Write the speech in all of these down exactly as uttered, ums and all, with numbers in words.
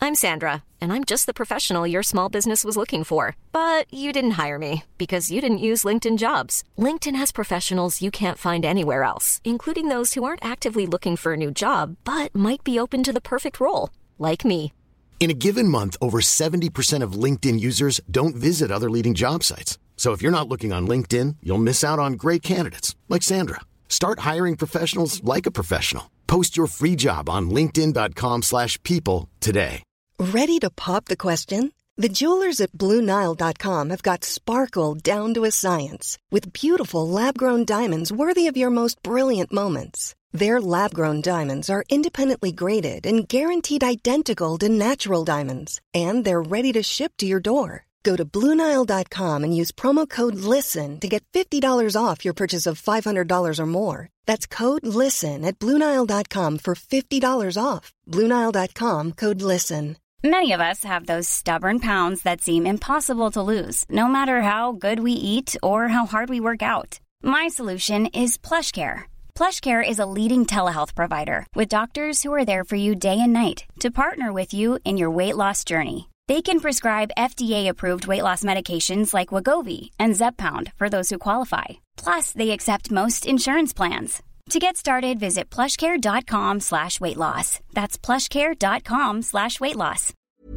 I'm Sandra, and I'm just the professional your small business was looking for. But you didn't hire me because you didn't use LinkedIn Jobs. LinkedIn has professionals you can't find anywhere else, including those who aren't actively looking for a new job, but might be open to the perfect role, like me. In a given month, over seventy percent of LinkedIn users don't visit other leading job sites. So if you're not looking on LinkedIn, you'll miss out on great candidates like Sandra. Start hiring professionals like a professional. Post your free job on linkedin dot com slash people today. Ready to pop the question? The jewelers at Blue Nile dot com have got sparkle down to a science with beautiful lab-grown diamonds worthy of your most brilliant moments. Their lab-grown diamonds are independently graded and guaranteed identical to natural diamonds, and they're ready to ship to your door. Go to Blue Nile dot com and use promo code LISTEN to get fifty dollars off your purchase of five hundred dollars or more. That's code LISTEN at Blue Nile dot com for fifty dollars off. Blue Nile dot com, code LISTEN. Many of us have those stubborn pounds that seem impossible to lose, no matter how good we eat or how hard we work out. My solution is PlushCare. PlushCare is a leading telehealth provider with doctors who are there for you day and night to partner with you in your weight loss journey. They can prescribe F D A-approved weight loss medications like Wegovy and Zepbound for those who qualify. Plus, they accept most insurance plans. To get started, visit plushcare.com slash weight loss. That's plushcare.com slash weight loss.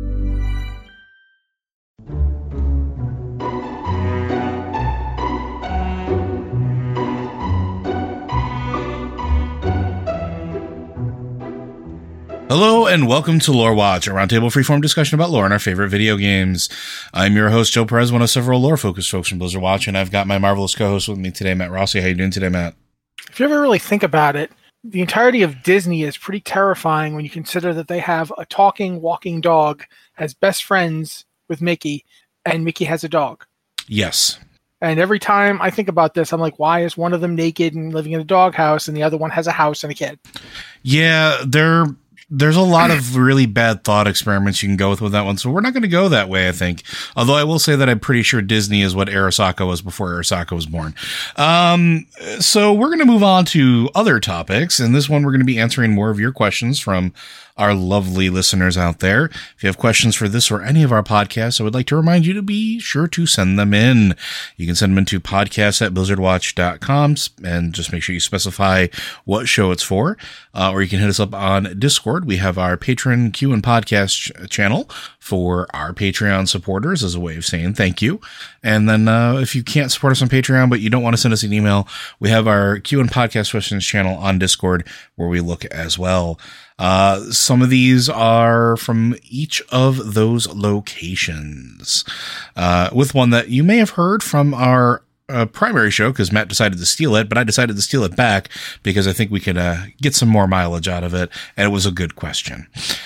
Hello and welcome to Lore Watch, a roundtable freeform discussion about lore and our favorite video games. I'm your host, Joe Perez, one of several lore-focused folks from Blizzard Watch, and I've got my marvelous co-host with me today, Matt Rossi. How you doing today, Matt? If you ever really think about it, the entirety of Disney is pretty terrifying when you consider that they have a talking, walking dog as best friends with Mickey, and Mickey has a dog. Yes. And every time I think about this, I'm like, why is one of them naked and living in a doghouse, and the other one has a house and a kid? Yeah, they're... There's a lot of really bad thought experiments you can go with with that one, so we're not going to go that way, I think. Although I will say that I'm pretty sure Disney is what Arasaka was before Arasaka was born. Um, so we're going to move on to other topics, and this one we're going to be answering more of your questions from our lovely listeners out there. If you have questions for this or any of our podcasts, I would like to remind you to be sure to send them in. You can send them into podcast at blizzard watch dot com and just make sure you specify what show it's for. Uh, or you can hit us up on Discord. We have our Patreon Q and Podcast ch- channel for our Patreon supporters as a way of saying thank you. And then uh, if you can't support us on Patreon, but you don't want to send us an email, we have our Q and Podcast questions channel on Discord where we look as well. Uh, some of these are from each of those locations. Uh, with one that you may have heard from our uh, primary show, because Matt decided to steal it, but I decided to steal it back because I think we could uh, get some more mileage out of it, and it was a good question.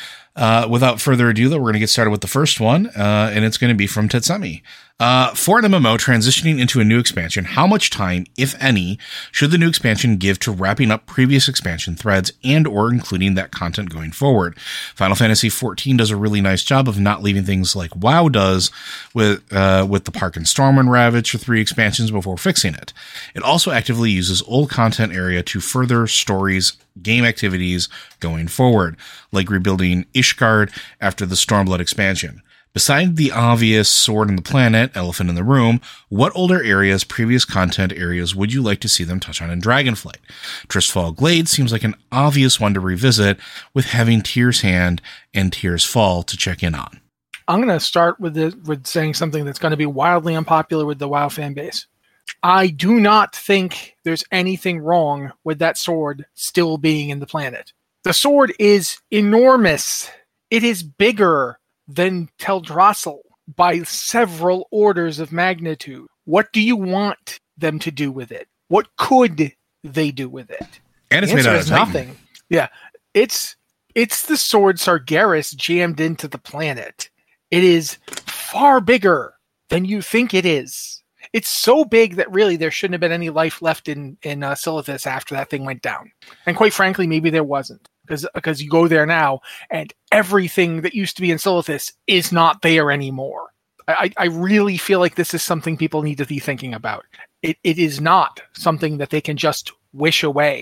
Uh, without further ado, though, we're going to get started with the first one, uh, and it's going to be from Tetsumi. Uh, for an M M O transitioning into a new expansion, how much time, if any, should the new expansion give to wrapping up previous expansion threads and or including that content going forward? Final Fantasy fourteen does a really nice job of not leaving things like WoW does with, uh, with the Park and Storm and Ravage for three expansions before fixing it. It also actively uses old content area to further stories, game activities going forward, like rebuilding Ishgard after the Stormblood expansion. Beside the obvious sword in the planet, elephant in the room, what older areas, previous content areas would you like to see them touch on in Dragonflight? Tristfall Glade seems like an obvious one to revisit, with having Tyr's Hand and Tyr's Fall to check in on. I'm going to start with the, with saying something that's going to be wildly unpopular with the WoW fan base. I do not think there's anything wrong with that sword still being in the planet. The sword is enormous. It is bigger than Teldrassil by several orders of magnitude. What do you want them to do with it? What could they do with it? And it's the made out of is nothing. Yeah, it's it's the sword Sargeras jammed into the planet. It is far bigger than you think it is. It's so big that really there shouldn't have been any life left in in uh, Silithus after that thing went down. And quite frankly, maybe there wasn't. Because because you go there now, and everything that used to be in Silithus is not there anymore. I, I really feel like this is something people need to be thinking about. It It is not something that they can just wish away.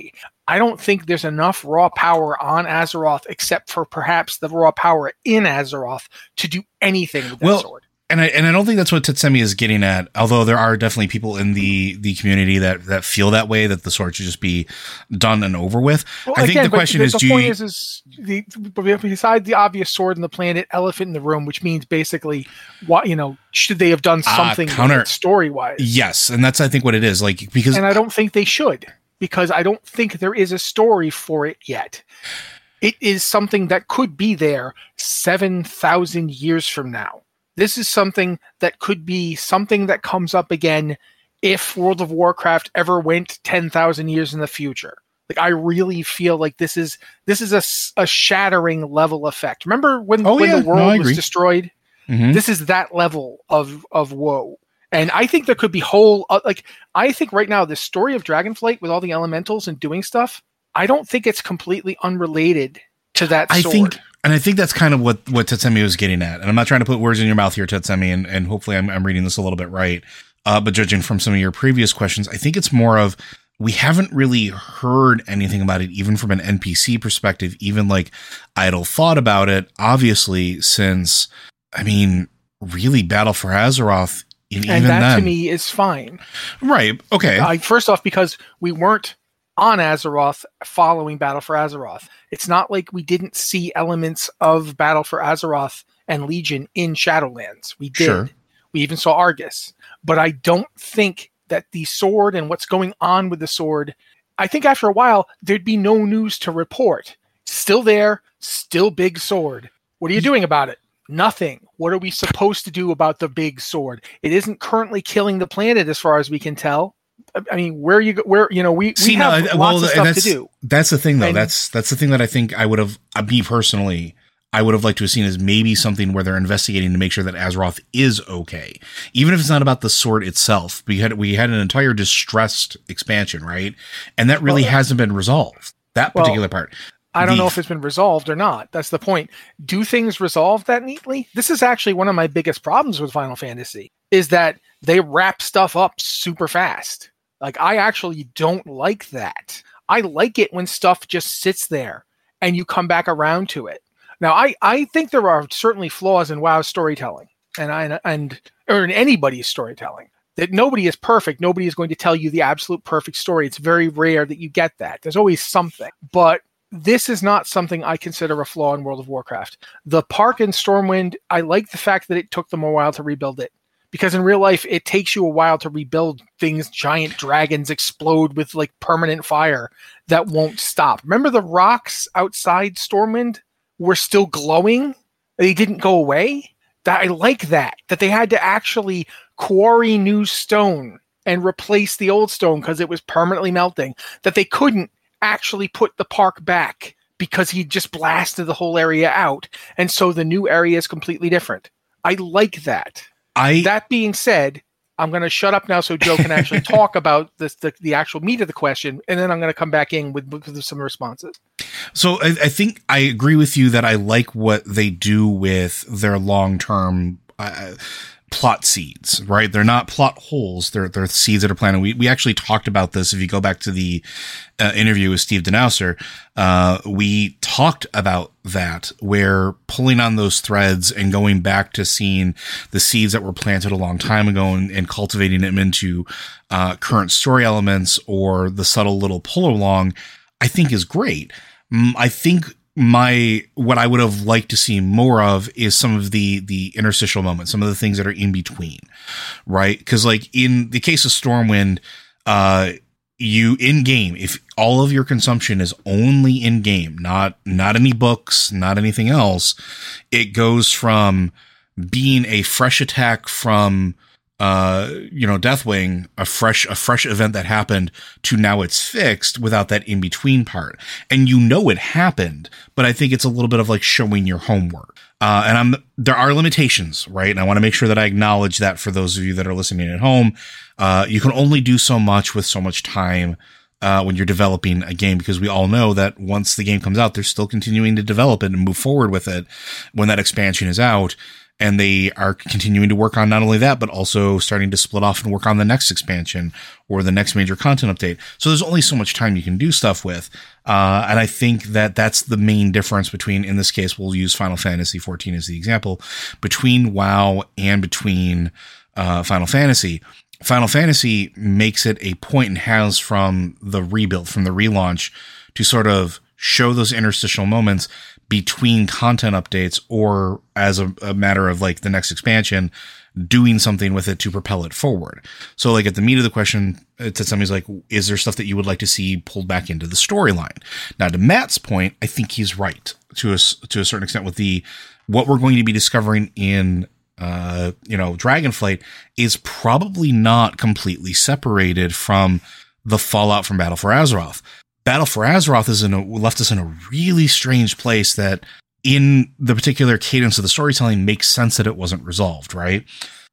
I don't think there's enough raw power on Azeroth, except for perhaps the raw power in Azeroth, to do anything with that well, sword. And I and I don't think that's what Tetsemi is getting at. Although there are definitely people in the, the community that, that feel that way, that the sword should just be done and over with. Well, I again, think the question the, is, the do point you, is, is the besides the obvious sword in the planet, elephant in the room, which means basically, what you know, should they have done something uh, counter story wise? Yes, and that's I think what it is. Like because, and I don't think they should, because I don't think there is a story for it yet. It is something that could be there seven thousand years from now. This is something that could be something that comes up again if World of Warcraft ever went ten thousand years in the future. Like, I really feel like this is this is a, a shattering level effect. Remember when, oh, when yeah. the world no, was destroyed? Mm-hmm. This is that level of, of woe. And I think there could be whole, uh, like, I think right now, the story of Dragonflight with all the elementals and doing stuff, I don't think it's completely unrelated to that I sword. think, and I think that's kind of what, what Tetsemi was getting at. And I'm not trying to put words in your mouth here, Tetsemi, and, and hopefully I'm, I'm reading this a little bit right. Uh, but judging from some of your previous questions, I think it's more of, we haven't really heard anything about it, even from an N P C perspective, even like idle thought about it, obviously, since, I mean, really Battle for Azeroth. And, and even that then, to me is fine. Right. Okay. Uh, first off, because we weren't on Azeroth following Battle for Azeroth. It's not like we didn't see elements of Battle for Azeroth and Legion in Shadowlands. We did. Sure. We even saw Argus. But I don't think that the sword and what's going on with the sword, I think after a while, there'd be no news to report. Still there, still big sword. What are you doing about it? Nothing. What are we supposed to do about the big sword? It isn't currently killing the planet as far as we can tell. I mean, where you go, where, you know, we, we See, have no, lots well, of and stuff that's, to do. That's the thing, though. And- that's that's the thing that I think I would have, uh, me personally, I would have liked to have seen as maybe something where they're investigating to make sure that Azeroth is okay, even if it's not about the sword itself. We had we had an entire distressed expansion, right? And that really Well, hasn't been resolved. That well, particular part. I don't The- know if it's been resolved or not. That's the point. Do things resolve that neatly? This is actually one of my biggest problems with Final Fantasy, is that they wrap stuff up super fast. Like, I actually don't like that. I like it when stuff just sits there and you come back around to it. Now, I, I think there are certainly flaws in WoW's storytelling and I, and or in anybody's storytelling. That nobody is perfect. Nobody is going to tell you the absolute perfect story. It's very rare that you get that. There's always something. But this is not something I consider a flaw in World of Warcraft. The park in Stormwind, I like the fact that it took them a while to rebuild it. Because in real life, it takes you a while to rebuild things. Giant dragons explode with like permanent fire that won't stop. Remember the rocks outside Stormwind were still glowing? They didn't go away? That I like that. That they had to actually quarry new stone and replace the old stone because it was permanently melting. That they couldn't actually put the park back because he just blasted the whole area out. And so the new area is completely different. I like that. I That being said, I'm going to shut up now so Joe can actually talk about this, the, the actual meat of the question, and then I'm going to come back in with, with some responses. So I, I think I agree with you that I like what they do with their long-term uh, plot seeds, right? They're not plot holes. They're, they're seeds that are planted. We, we actually talked about this. If you go back to the uh, interview with Steve Denouser, uh, we talked about that, where pulling on those threads and going back to seeing the seeds that were planted a long time ago and, and cultivating them into uh, current story elements or the subtle little pull along, I think is great. Mm, I think my what I would have liked to see more of is some of the the interstitial moments, some of the things that are in between, right? Because like in the case of Stormwind, uh, you in game, if all of your consumption is only in game, not not any books, not anything else, it goes from being a fresh attack from uh, you know, Deathwing, a fresh, a fresh event that happened, to now it's fixed without that in between part. And you know, it happened, but I think it's a little bit of like showing your homework. Uh, and I'm, there are limitations, right? And I want to make sure that I acknowledge that for those of you that are listening at home. Uh, you can only do so much with so much time, uh, when you're developing a game, because we all know that once the game comes out, they're still continuing to develop it and move forward with it when that expansion is out. And they are continuing to work on not only that, but also starting to split off and work on the next expansion or the next major content update. So there's only so much time you can do stuff with. Uh, and I think that that's the main difference between, in this case, we'll use Final Fantasy fourteen as the example, between WoW and between uh, Final Fantasy. Final Fantasy makes it a point and has from the rebuild, from the relaunch, to sort of show those interstitial moments between content updates, or as a, a matter of like the next expansion, doing something with it to propel it forward. So like at the meat of the question, it's that somebody's like, is there stuff that you would like to see pulled back into the storyline? Now to Matt's point, I think he's right to a, to a certain extent with the, what we're going to be discovering in, uh, you know, Dragonflight is probably not completely separated from the fallout from Battle for Azeroth. Battle for Azeroth is in a, left us in a really strange place that in the particular cadence of the storytelling makes sense that it wasn't resolved, right?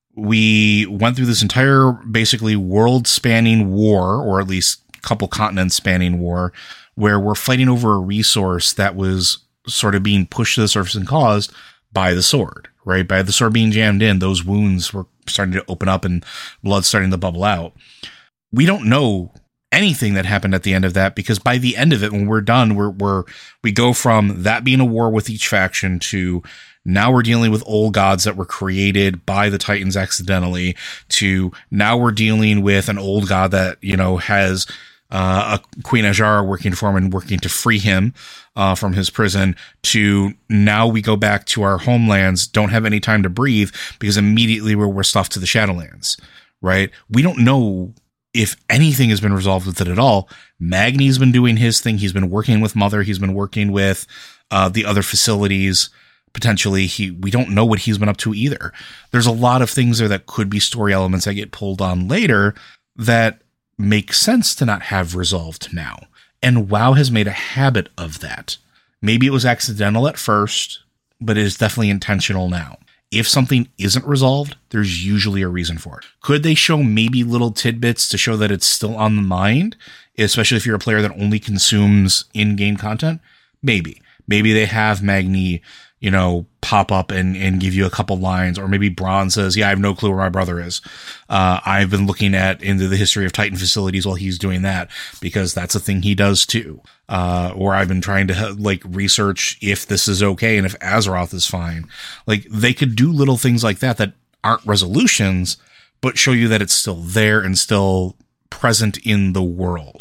We went through this entire basically world spanning war, or at least a couple continents spanning war, where we're fighting over a resource that was sort of being pushed to the surface and caused by the sword, right? By the sword being jammed in, those wounds were starting to open up and blood starting to bubble out. We don't know anything that happened at the end of that, because by the end of it, when we're done, we're, we're, we go from that being a war with each faction to now we're dealing with old gods that were created by the Titans accidentally, to now we're dealing with an old god that, you know, has uh, a Queen Ajara working for him and working to free him uh, from his prison, to now we go back to our homelands, don't have any time to breathe because immediately we're, we're stuffed to the Shadowlands, right? We don't know if anything has been resolved with it at all. Magni's been doing his thing. He's been working with Mother. He's been working with uh, the other facilities. Potentially, he we don't know what he's been up to either. There's a lot of things there that could be story elements that get pulled on later that make sense to not have resolved now. And WoW has made a habit of that. Maybe it was accidental at first, but it is definitely intentional now. If something isn't resolved, there's usually a reason for it. Could they show maybe little tidbits to show that it's still on the mind, especially if you're a player that only consumes in-game content? Maybe. Maybe they have Magni, you know, pop up and, and give you a couple lines, or maybe Braun says, yeah, I have no clue where my brother is. Uh, I've been looking at into the history of Titan facilities while he's doing that, because that's a thing he does too. Uh, or I've been trying to like research if this is okay and if Azeroth is fine. Like they could do little things like that that aren't resolutions, but show you that it's still there and still present in the world.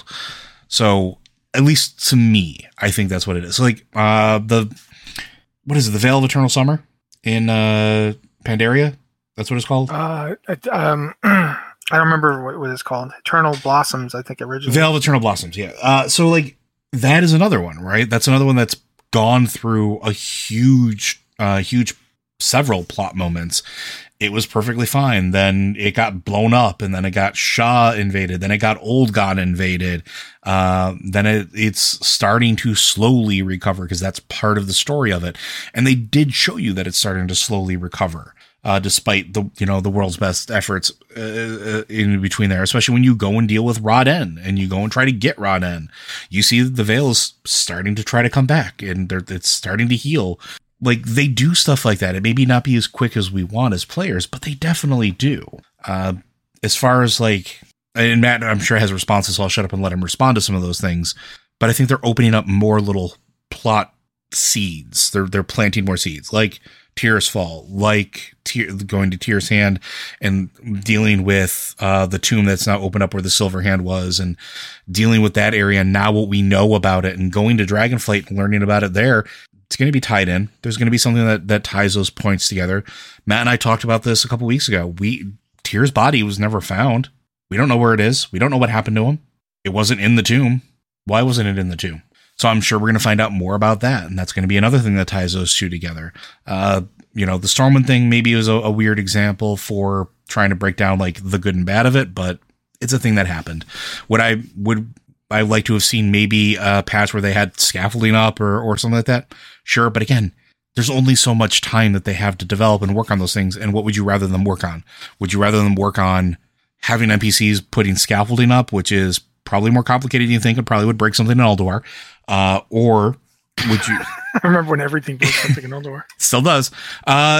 So at least to me, I think that's what it is. So like, uh, the, what is it? The Veil of Eternal Summer in, uh, Pandaria? That's what it's called? Uh, it, um, I don't remember what, what it's called. Eternal Blossoms, I think originally. Veil of Eternal Blossoms. Yeah. Uh, so like that is another one, right? That's another one that's gone through a huge, uh, huge, several plot moments. It was perfectly fine. Then it got blown up, and then it got Shah invaded. Then it got Old God invaded. Uh, then it, it's starting to slowly recover, because that's part of the story of it. And they did show you that it's starting to slowly recover, uh, despite the, you know, the world's best efforts uh, in between there, especially when you go and deal with Rod-N and you go and try to get Rod-N. You see the Veil is starting to try to come back, and it's starting to heal. Like they do stuff like that. It may be not be as quick as we want as players, but they definitely do. Uh, as far as like, and Matt, I'm sure has responses, so I'll shut up and let him respond to some of those things. But I think they're opening up more little plot seeds. They're, they're planting more seeds, like Tears Fall, like Tear, going to Tears Hand and dealing with, uh, the tomb that's now opened up where the Silver Hand was, and dealing with that area. Now what we know about it, and going to Dragonflight and learning about it there. It's going to be tied in. There's going to be something that, that ties those points together. Matt and I talked about this a couple weeks ago. We, Tyr's body was never found. We don't know where it is. We don't know what happened to him. It wasn't in the tomb. Why wasn't it in the tomb? So I'm sure we're going to find out more about that. And that's going to be another thing that ties those two together. Uh, you know, the Stormwind thing maybe was a, a weird example for trying to break down like the good and bad of it, but it's a thing that happened. What I would, I like to have seen maybe a patch where they had scaffolding up or, or something like that. Sure. But again, there's only so much time that they have to develop and work on those things. And what would you rather them work on? Would you rather them work on having N P Cs putting scaffolding up, which is probably more complicated than you think? It probably would break something in Ulduar. Uh, or would you? I remember when everything broke something in Ulduar. Still does. Uh,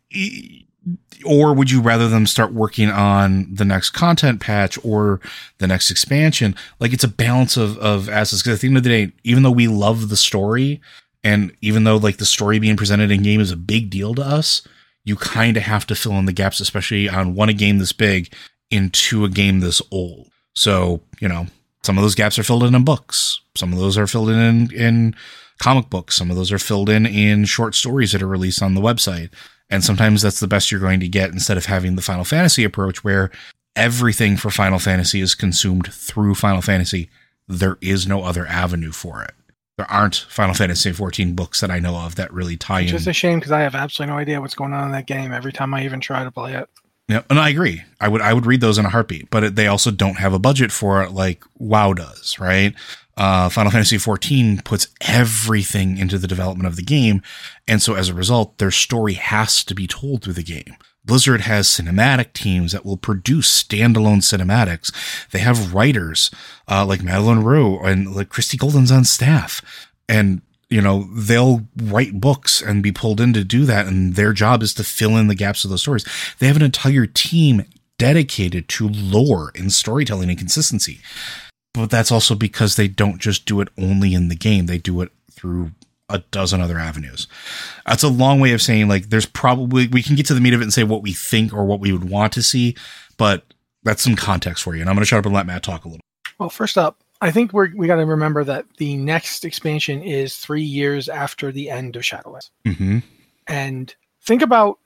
or would you rather them start working on the next content patch or the next expansion? Like, it's a balance of, of assets. Because at the end of the day, even though we love the story, and even though like the story being presented in game is a big deal to us, you kind of have to fill in the gaps, especially on one, a game this big into a game this old. So, you know, some of those gaps are filled in in books. Some of those are filled in, in in comic books. Some of those are filled in in short stories that are released on the website. And sometimes that's the best you're going to get, instead of having the Final Fantasy approach where everything for Final Fantasy is consumed through Final Fantasy. There is no other avenue for it. There aren't Final Fantasy fourteen books that I know of that really tie It's in. just a shame because I have absolutely no idea what's going on in that game every time I even try to play it. Yeah, and I agree. I would I would read those in a heartbeat, but they also don't have a budget for it like WoW does, right? Uh, Final Fantasy fourteen puts everything into the development of the game, and so as a result, their story has to be told through the game. Blizzard has cinematic teams that will produce standalone cinematics. They have writers uh, like Madeline Rowe and like Christy Golden's on staff, and you know, they'll write books and be pulled in to do that. And their job is to fill in the gaps of those stories. They have an entire team dedicated to lore and storytelling and consistency. But that's also because they don't just do it only in the game. They do it through a dozen other avenues. That's a long way of saying, like, there's probably, we can get to the meat of it and say what we think or what we would want to see, but that's some context for you. And I'm going to shut up and let Matt talk a little. Well, first up, I think we're, we got to remember that the next expansion is three years after the end of Shadowlands. Mm-hmm. And think about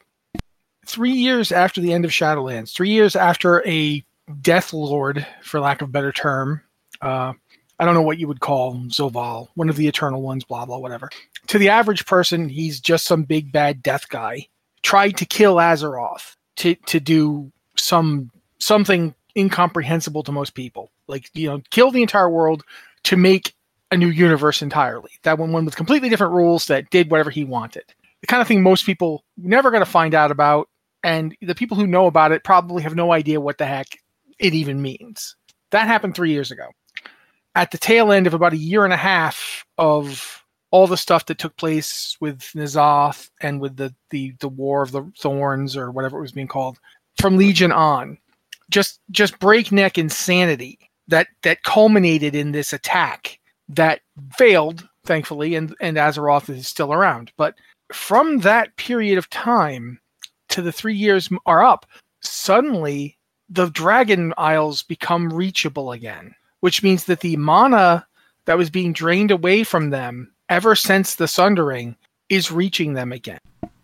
three years after the end of Shadowlands, three years after a Death Lord, for lack of a better term, uh, I don't know what you would call Zoval, one of the Eternal Ones, blah, blah, whatever. To the average person, he's just some big bad death guy. Tried to kill Azeroth to, to do some something incomprehensible to most people. Like, you know, kill the entire world to make a new universe entirely. That one, one with completely different rules that did whatever he wanted. The kind of thing most people never going to find out about, and the people who know about it probably have no idea what the heck it even means. That happened three years ago. At the tail end of about a year and a half of all the stuff that took place with N'Zoth and with the, the, the War of the Thorns, or whatever it was being called, from Legion on, just just breakneck insanity that that culminated in this attack that failed, thankfully, and, and Azeroth is still around. But from that period of time to the three years are up, suddenly the Dragon Isles become reachable again, which means that the mana that was being drained away from them ever since the Sundering is reaching them again.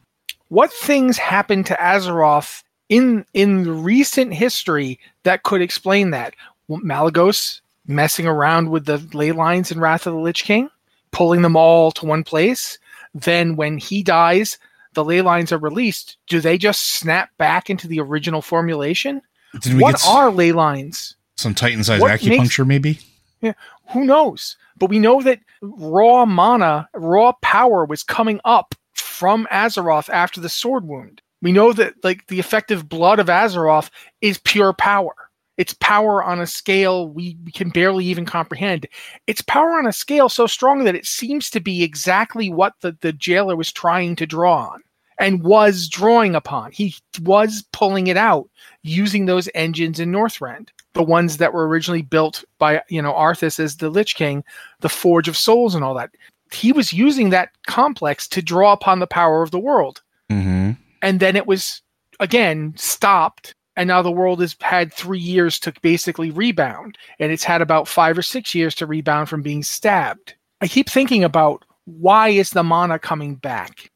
What things happened to Azeroth in in recent history that could explain that? Well, Malygos messing around with the ley lines in Wrath of the Lich King, pulling them all to one place. Then when he dies, the ley lines are released. Do they just snap back into the original formulation? Did we what get are ley lines? Some Titan-sized What acupuncture, makes- maybe? Yeah, who knows? But we know that raw mana, raw power was coming up from Azeroth after the sword wound. We know that, like, the effective blood of Azeroth is pure power. It's power on a scale we, we can barely even comprehend. It's power on a scale so strong that it seems to be exactly what the, the jailer was trying to draw on and was drawing upon. He was pulling it out using those engines in Northrend, the ones that were originally built by, you know, Arthas as the Lich King, the Forge of Souls and all that. He was using that complex to draw upon the power of the world. Mm-hmm. And then it was, again, stopped. And now the world has had three years to basically rebound. And it's had about five or six years to rebound from being stabbed. I keep thinking about, why is the mana coming back?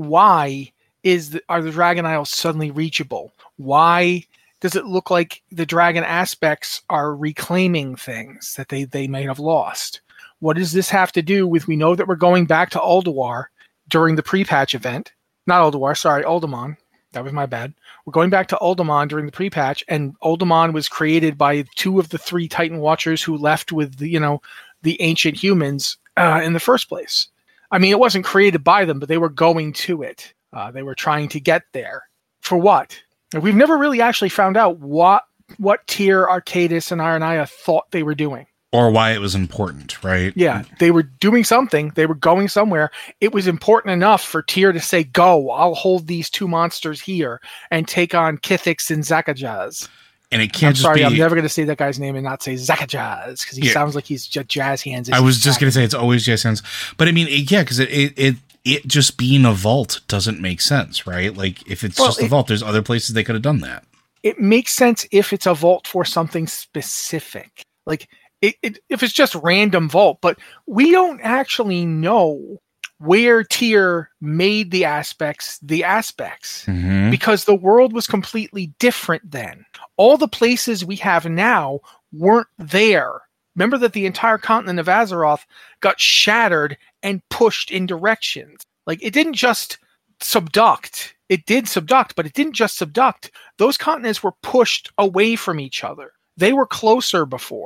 Why is the, are the Dragon Isles suddenly reachable? Why does it look like the dragon aspects are reclaiming things that they, they may have lost? What does this have to do with, we know that we're going back to Ulduar during the pre-patch event. Not Ulduar, sorry, Uldaman. That was my bad. We're going back to Uldaman during the pre-patch, and Uldaman was created by two of the three Titan Watchers who left with the, you know, the ancient humans uh, in the first place. I mean, it wasn't created by them, but they were going to it. Uh, they were trying to get there. For what? And we've never really actually found out what what Tyr, Arcadis, and Ironia thought they were doing. or why it was important, right? Yeah, they were doing something. They were going somewhere. It was important enough for Tyr to say, go, I'll hold these two monsters here and take on Kithix and Zakajaz. And it can't I'm just sorry, be... I'm never going to say that guy's name and not say Zakajaz because he Yeah. sounds like he's just jazz hands. I was just going to say it's always jazz hands. But I mean, it, yeah, because it, it, it, it just being a vault doesn't make sense, right? Like, if it's Well, just a it- vault, there's other places they could have done that. It makes sense if it's a vault for something specific. Like, It, it, if it's just random vault, but we don't actually know where Tyr made the aspects the aspects Mm-hmm. because the world was completely different then. All the places we have now weren't there. Remember that the entire continent of Azeroth got shattered and pushed in directions. Like, it didn't just subduct. It did subduct, but it didn't just subduct. Those continents were pushed away from each other. They were closer before.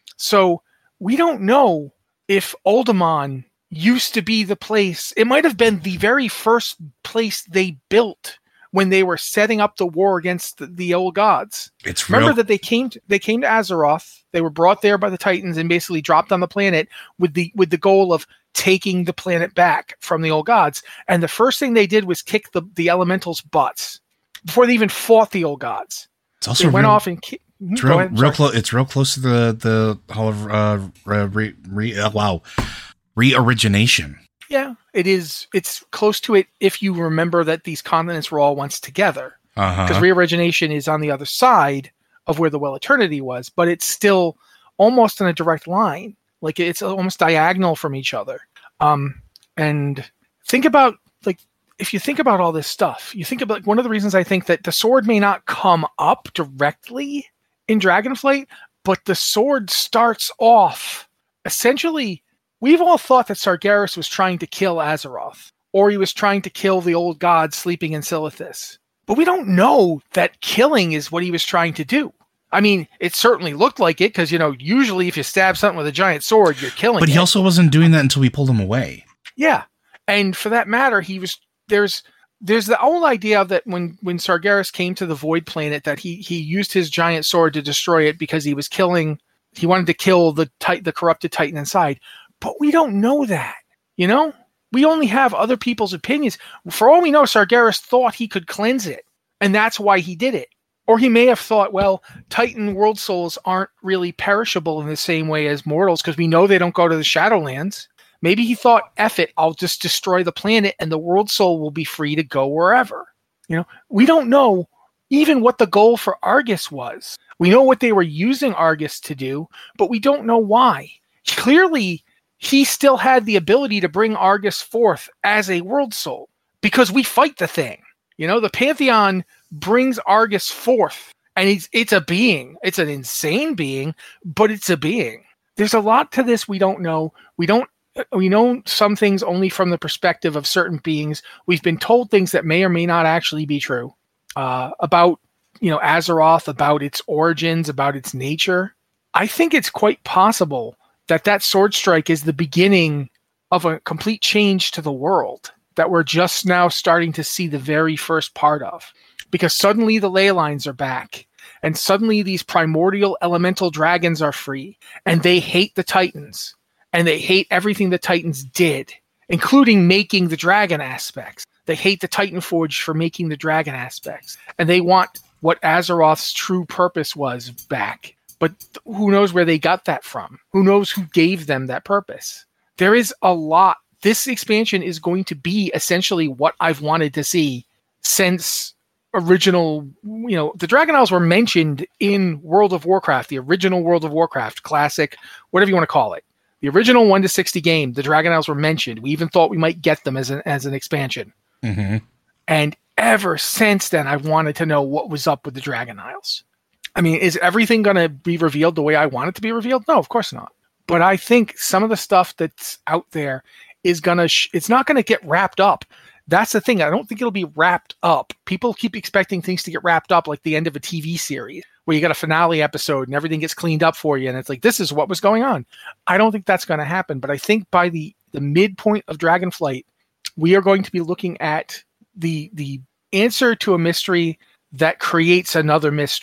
So we don't know if Uldaman used to be the place. It might have been the very first place they built when they were setting up the war against the, the old gods. It's Remember real. that they came to, they came to Azeroth. They were brought there by the Titans and basically dropped on the planet with the with the goal of taking the planet back from the old gods. And the first thing they did was kick the, the elementals' butts before they even fought the old gods. It's also They went real, off and ki- it's Go real, ahead, real sorry. close. It's real close to the the Hall of uh, re, re, uh, wow re-origination. Yeah, it is. It's close to it if you remember that these continents were all once together. Because Uh-huh. reorigination is on the other side of where the Well Eternity was, but it's still almost in a direct line. Like, it's almost diagonal from each other. Um, and think about, like, if you think about all this stuff, you think about, like, one of the reasons I think that the sword may not come up directly in Dragonflight, but the sword starts off essentially. We've all thought that Sargeras was trying to kill Azeroth, or he was trying to kill the old gods sleeping in Silithus. But we don't know that killing is what he was trying to do. I mean, it certainly looked like it, because, you know, usually if you stab something with a giant sword, you're killing But he it. also wasn't doing that until we pulled him away. Yeah. And for that matter, he was there's there's the old idea that when, when Sargeras came to the Void Planet, that he he used his giant sword to destroy it because he was killing he wanted to kill the tit- the corrupted Titan inside. But we don't know that. You know? We only have other people's opinions. For all we know, Sargeras thought he could cleanse it, and that's why he did it. Or he may have thought, well, Titan world souls aren't really perishable in the same way as mortals, because we know they don't go to the Shadowlands. Maybe he thought, F it, I'll just destroy the planet and the world soul will be free to go wherever. You know, we don't know even what the goal for Argus was. We know what they were using Argus to do, but we don't know why. Clearly, he still had the ability to bring Argus forth as a world soul, because we fight the thing. You know, the Pantheon brings Argus forth, and it's, it's a being. It's an insane being, but it's a being. There's a lot to this we don't know. We don't We know some things only from the perspective of certain beings. We've been told things that may or may not actually be true uh, about, you know, Azeroth, about its origins, about its nature. I think it's quite possible that that sword strike is the beginning of a complete change to the world that we're just now starting to see the very first part of. Because suddenly the ley lines are back, and suddenly these primordial elemental dragons are free, and they hate the Titans. And they hate everything the Titans did, including making the dragon aspects. They hate the Titan Forge for making the dragon aspects. And they want what Azeroth's true purpose was back. But who knows where they got that from? Who knows who gave them that purpose? There is a lot. This expansion is going to be essentially what I've wanted to see since original, you know, the Dragon Isles were mentioned in World of Warcraft, the original World of Warcraft, classic, whatever you want to call it. The original one to sixty game, the Dragon Isles were mentioned. We even thought we might get them as an as an expansion. Mm-hmm. And ever since then, I've wanted to know what was up with the Dragon Isles. I mean, is everything going to be revealed the way I want it to be revealed? No, of course not. But I think some of the stuff that's out there is going to, sh- it's not going to get wrapped up. That's the thing. I don't think it'll be wrapped up. People keep expecting things to get wrapped up like the end of a T V series where you got a finale episode and everything gets cleaned up for you. And it's like, this is what was going on. I don't think that's going to happen. But I think by the, the midpoint of Dragonflight, we are going to be looking at the, the answer to a mystery that creates another mystery.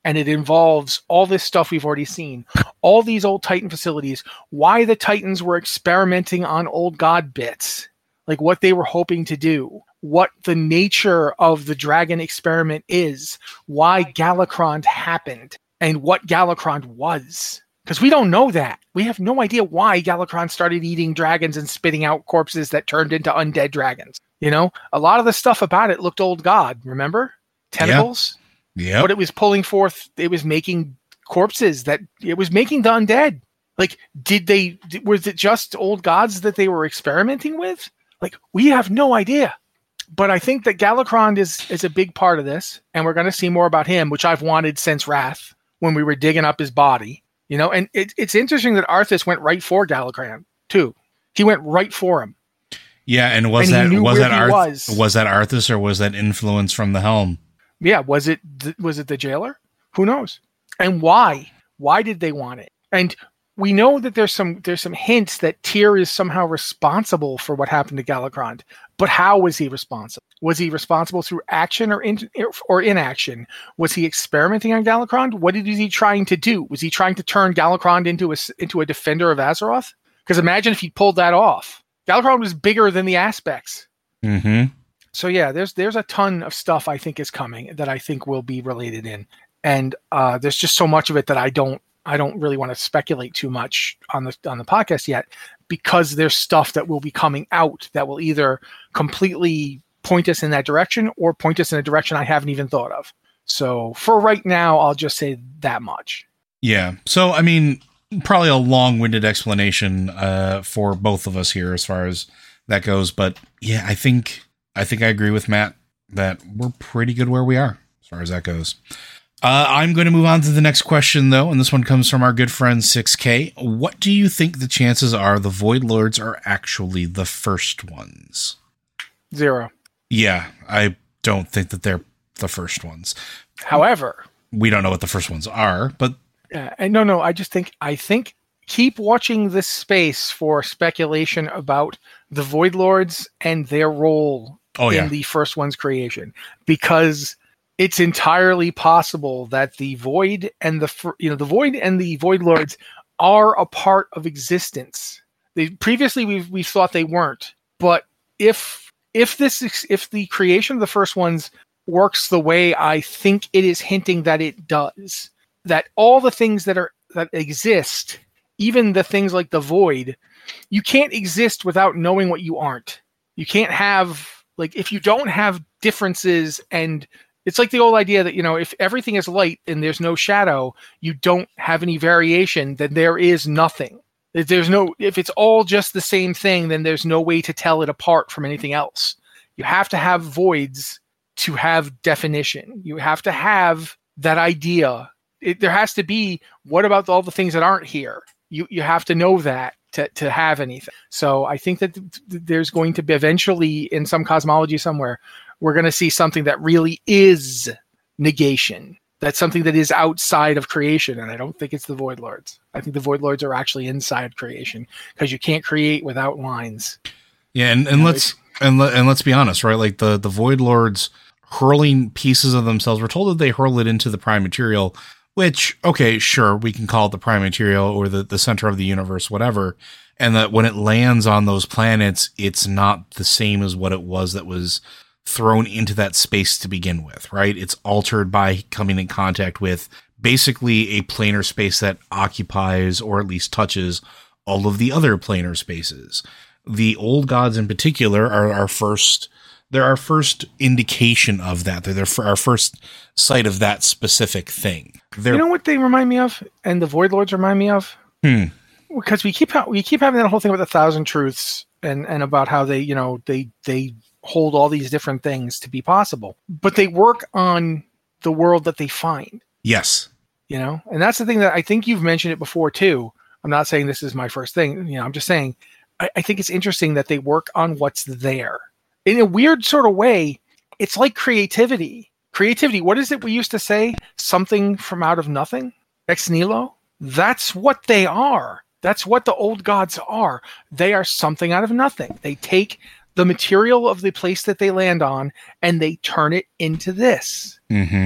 And it involves all this stuff we've already seen, all these old Titan facilities, why the Titans were experimenting on old god bits, like what they were hoping to do, what the nature of the dragon experiment is, why Galakrond happened, and what Galakrond was. Because we don't know that. We have no idea why Galakrond started eating dragons and spitting out corpses that turned into undead dragons. You know, a lot of the stuff about it looked old god, remember? Tentacles? Yeah. Yeah, but it was pulling forth, it was making corpses that it was making the undead. Like, did they, was it just old gods that they were experimenting with? Like, we have no idea. But I think that Galakrond is, is a big part of this, and we're going to see more about him, which I've wanted since Wrath, when we were digging up his body. You know, and it, it's interesting that Arthas went right for Galakrond, too. He went right for him. Yeah, and was and that was that Arth- was. was that Arthas, or was that influence from the helm? Yeah, was it th- was it the jailer? Who knows? And why? Why did they want it? And we know that there's some there's some hints that Tyr is somehow responsible for what happened to Galakrond. But how was he responsible? Was he responsible through action or in, or inaction? Was he experimenting on Galakrond? What is he trying to do? Was he trying to turn Galakrond into a into a defender of Azeroth? Because imagine if he pulled that off. Galakrond was bigger than the aspects. Mm-hmm. So yeah, there's there's a ton of stuff I think is coming that I think will be related in, and uh, there's just so much of it that I don't I don't really want to speculate too much on the on the podcast yet, because there's stuff that will be coming out that will either completely point us in that direction or point us in a direction I haven't even thought of. So for right now, I'll just say that much. Yeah. So I mean, probably a long-winded explanation uh, for both of us here as far as that goes, but yeah, I think. I think I agree with Matt that we're pretty good where we are as far as that goes. Uh, I'm going to move on to the next question, though, and this one comes from our good friend six K. What do you think the chances are the Void Lords are actually the first ones? Zero. Yeah, I don't think that they're the first ones. However, we don't know what the first ones are, but yeah, and no, no, I just think I think keep watching this space for speculation about the Void Lords and their role oh, yeah. in the first one's creation, because it's entirely possible that the Void and the you know the Void and the Void Lords are a part of existence. They previously we've we thought they weren't, but if if this if the creation of the first ones works the way I think it is hinting that it does, that all the things that are that exist, even the things like the Void, you can't exist without knowing what you aren't. You can't have, like, if you don't have differences, and it's like the old idea that, you know, if everything is light and there's no shadow, you don't have any variation, then there is nothing. If there's no, if it's all just the same thing, then there's no way to tell it apart from anything else. You have to have voids to have definition. You have to have that idea. It, there has to be, what about all the things that aren't here? You you have to know that to, to have anything. So I think that th- th- there's going to be eventually in some cosmology somewhere, we're going to see something that really is negation. That's something that is outside of creation. And I don't think it's the Void Lords. I think the Void Lords are actually inside creation, because you can't create without lines. Yeah. And, and you know, let's, and, le- and let's be honest, right? Like the, the Void Lords hurling pieces of themselves, we're told that they hurl it into the prime material, which, okay, sure, we can call it the prime material or the, the center of the universe, whatever. And that when it lands on those planets, it's not the same as what it was that was thrown into that space to begin with, right? It's altered by coming in contact with basically a planar space that occupies or at least touches all of the other planar spaces. The old gods in particular are our first, they're our first indication of that. They're our first sight of that specific thing. They're, you know what they remind me of, and the Void Lords remind me of? Hmm. Because we keep ha- we keep having that whole thing about the thousand truths, and, and about how they, you know, they they hold all these different things to be possible, but they work on the world that they find. Yes. You know, and that's the thing that I think you've mentioned it before too. I'm not saying this is my first thing. You know, I'm just saying I, I think it's interesting that they work on what's there in a weird sort of way. It's like creativity. Creativity. What is it we used to say? Something from out of nothing? Ex nihilo? That's what they are. That's what the old gods are. They are something out of nothing. They take the material of the place that they land on and they turn it into this. Mm-hmm.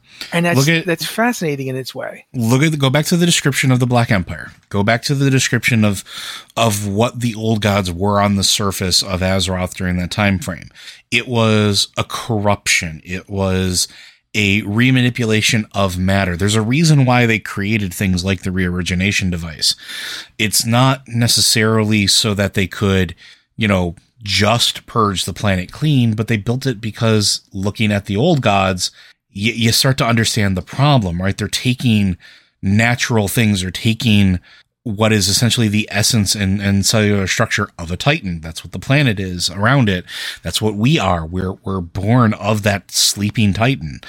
And that's Look at- that's fascinating in its way. Look at the, go back to the description of the Black Empire. Go back to the description of of what the old gods were on the surface of Azeroth during that time frame. It was a corruption. It was a remanipulation of matter. There's a reason why they created things like the reorigination device. It's not necessarily so that they could, you know, just purge the planet clean, but they built it because looking at the old gods, you, you start to understand the problem, right? They're taking natural things, they're taking what is essentially the essence and, and cellular structure of a Titan. That's what the planet is around it. That's what we are. We're, we're born of that sleeping Titan.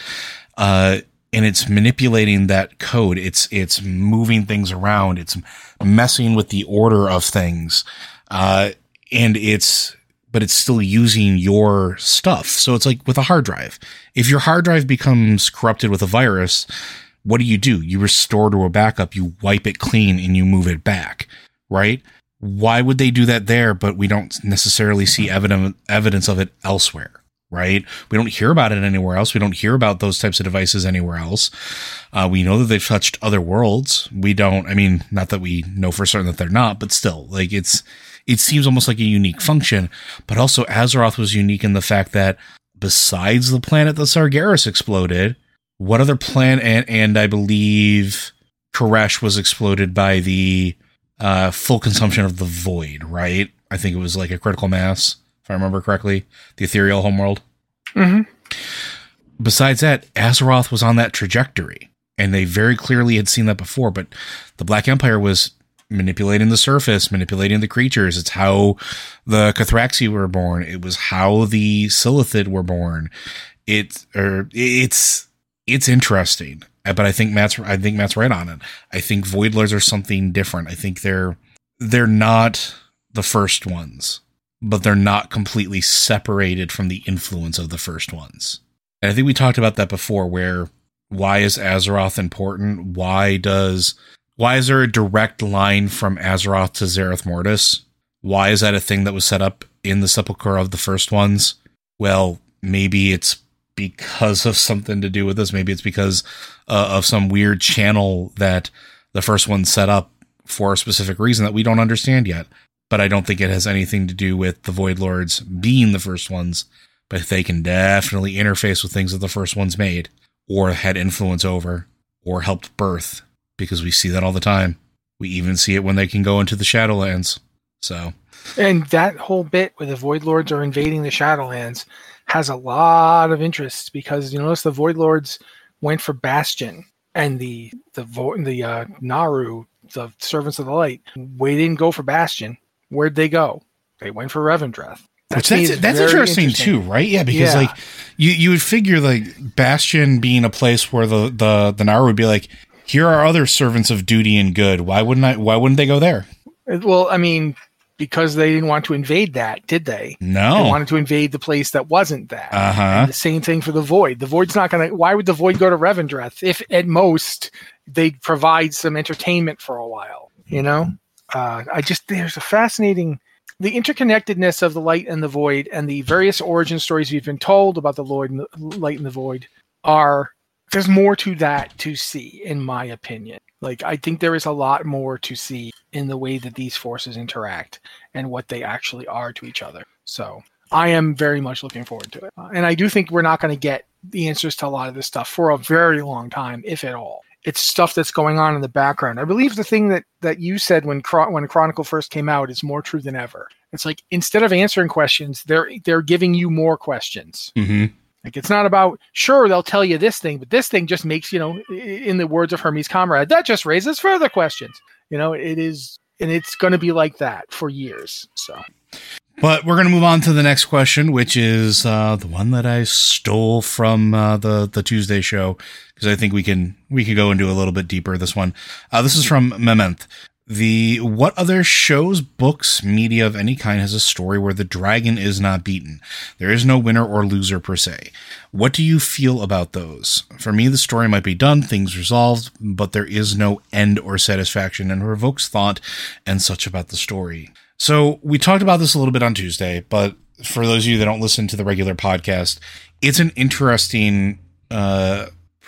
Uh, and it's manipulating that code. It's, it's moving things around. It's messing with the order of things. Uh, and it's, but it's still using your stuff. So it's like with a hard drive. If your hard drive becomes corrupted with a virus, what do you do? You restore to a backup, you wipe it clean, and you move it back, right? Why would they do that there, but we don't necessarily see evidence evidence of it elsewhere, right? We don't hear about it anywhere else. We don't hear about those types of devices anywhere else. Uh, we know that they've touched other worlds. We don't, I mean, not that we know for certain that they're not, but still, like it's, it seems almost like a unique function, but also Azeroth was unique in the fact that besides the planet that Sargeras exploded, what other planet, and, and I believe Koresh was exploded by the uh, full consumption of the Void, right? I think it was like a critical mass, if I remember correctly, the ethereal homeworld. Mm-hmm. Besides that, Azeroth was on that trajectory, and they very clearly had seen that before, but the Black Empire was manipulating the surface, manipulating the creatures. It's how the Cathraxi were born. It was how the Silithid were born. It, or it's, it's interesting, but I think Matt's, I think Matt's right on it. I think Void Lords are something different. I think they're, they're not the first ones, but they're not completely separated from the influence of the first ones. And I think we talked about that before, where why is Azeroth important? Why does, Why is there a direct line from Azeroth to Zereth Mortis? Why is that a thing that was set up in the Sepulchre of the first ones? Well, maybe it's because of something to do with this. Maybe it's because uh, of some weird channel that the first one set up for a specific reason that we don't understand yet. But I don't think it has anything to do with the Void Lords being the first ones. But they can definitely interface with things that the first ones made, or had influence over, or helped birth. Because we see that all the time. We even see it when they can go into the Shadowlands. So, and that whole bit where the Void Lords are invading the Shadowlands has a lot of interest, because you notice the Void Lords went for Bastion, and the the Vo- the uh, Naru, the Servants of the Light, we didn't go for Bastion. Where'd they go? They went for Revendreth. That that's that's interesting, interesting too, right? Yeah, because yeah. like you you would figure like Bastion being a place where the the the Naru would be like, here are other servants of duty and good. Why wouldn't I? Why wouldn't they go there? Well, I mean, because they didn't want to invade that, did they? No. They wanted to invade the place that wasn't that. Uh-huh. And the same thing for the Void. The Void's not going to... Why would the Void go to Revendreth if, at most, they'd provide some entertainment for a while? You know? Uh, I just... There's a fascinating... The interconnectedness of the Light and the Void, and the various origin stories we've been told about the Lord and the Light and the Void are... There's more to that to see, in my opinion. Like, I think there is a lot more to see in the way that these forces interact and what they actually are to each other. So I am very much looking forward to it. Uh, and I do think we're not going to get the answers to a lot of this stuff for a very long time, if at all. It's stuff that's going on in the background. I believe the thing that, that you said when Chron- when Chronicle first came out is more true than ever. It's like, instead of answering questions, they're they're giving you more questions. Mm-hmm. Like, it's not about, sure, they'll tell you this thing, but this thing just makes, you know, in the words of Hermes Comrade, that just raises further questions. You know, it is, and it's going to be like that for years. So, but we're going to move on to the next question, which is uh, the one that I stole from uh, the the Tuesday show, because I think we can we can go into a little bit deeper this one. Uh, this is from Mementh. The what other shows, books, media of any kind has a story where the dragon is not beaten? There is no winner or loser per se. What do you feel about those? For me, the story might be done, things resolved, but there is no end or satisfaction, and provokes thought and such about the story. So we talked about this a little bit on Tuesday, but for those of you that don't listen to the regular podcast, it's an interesting uh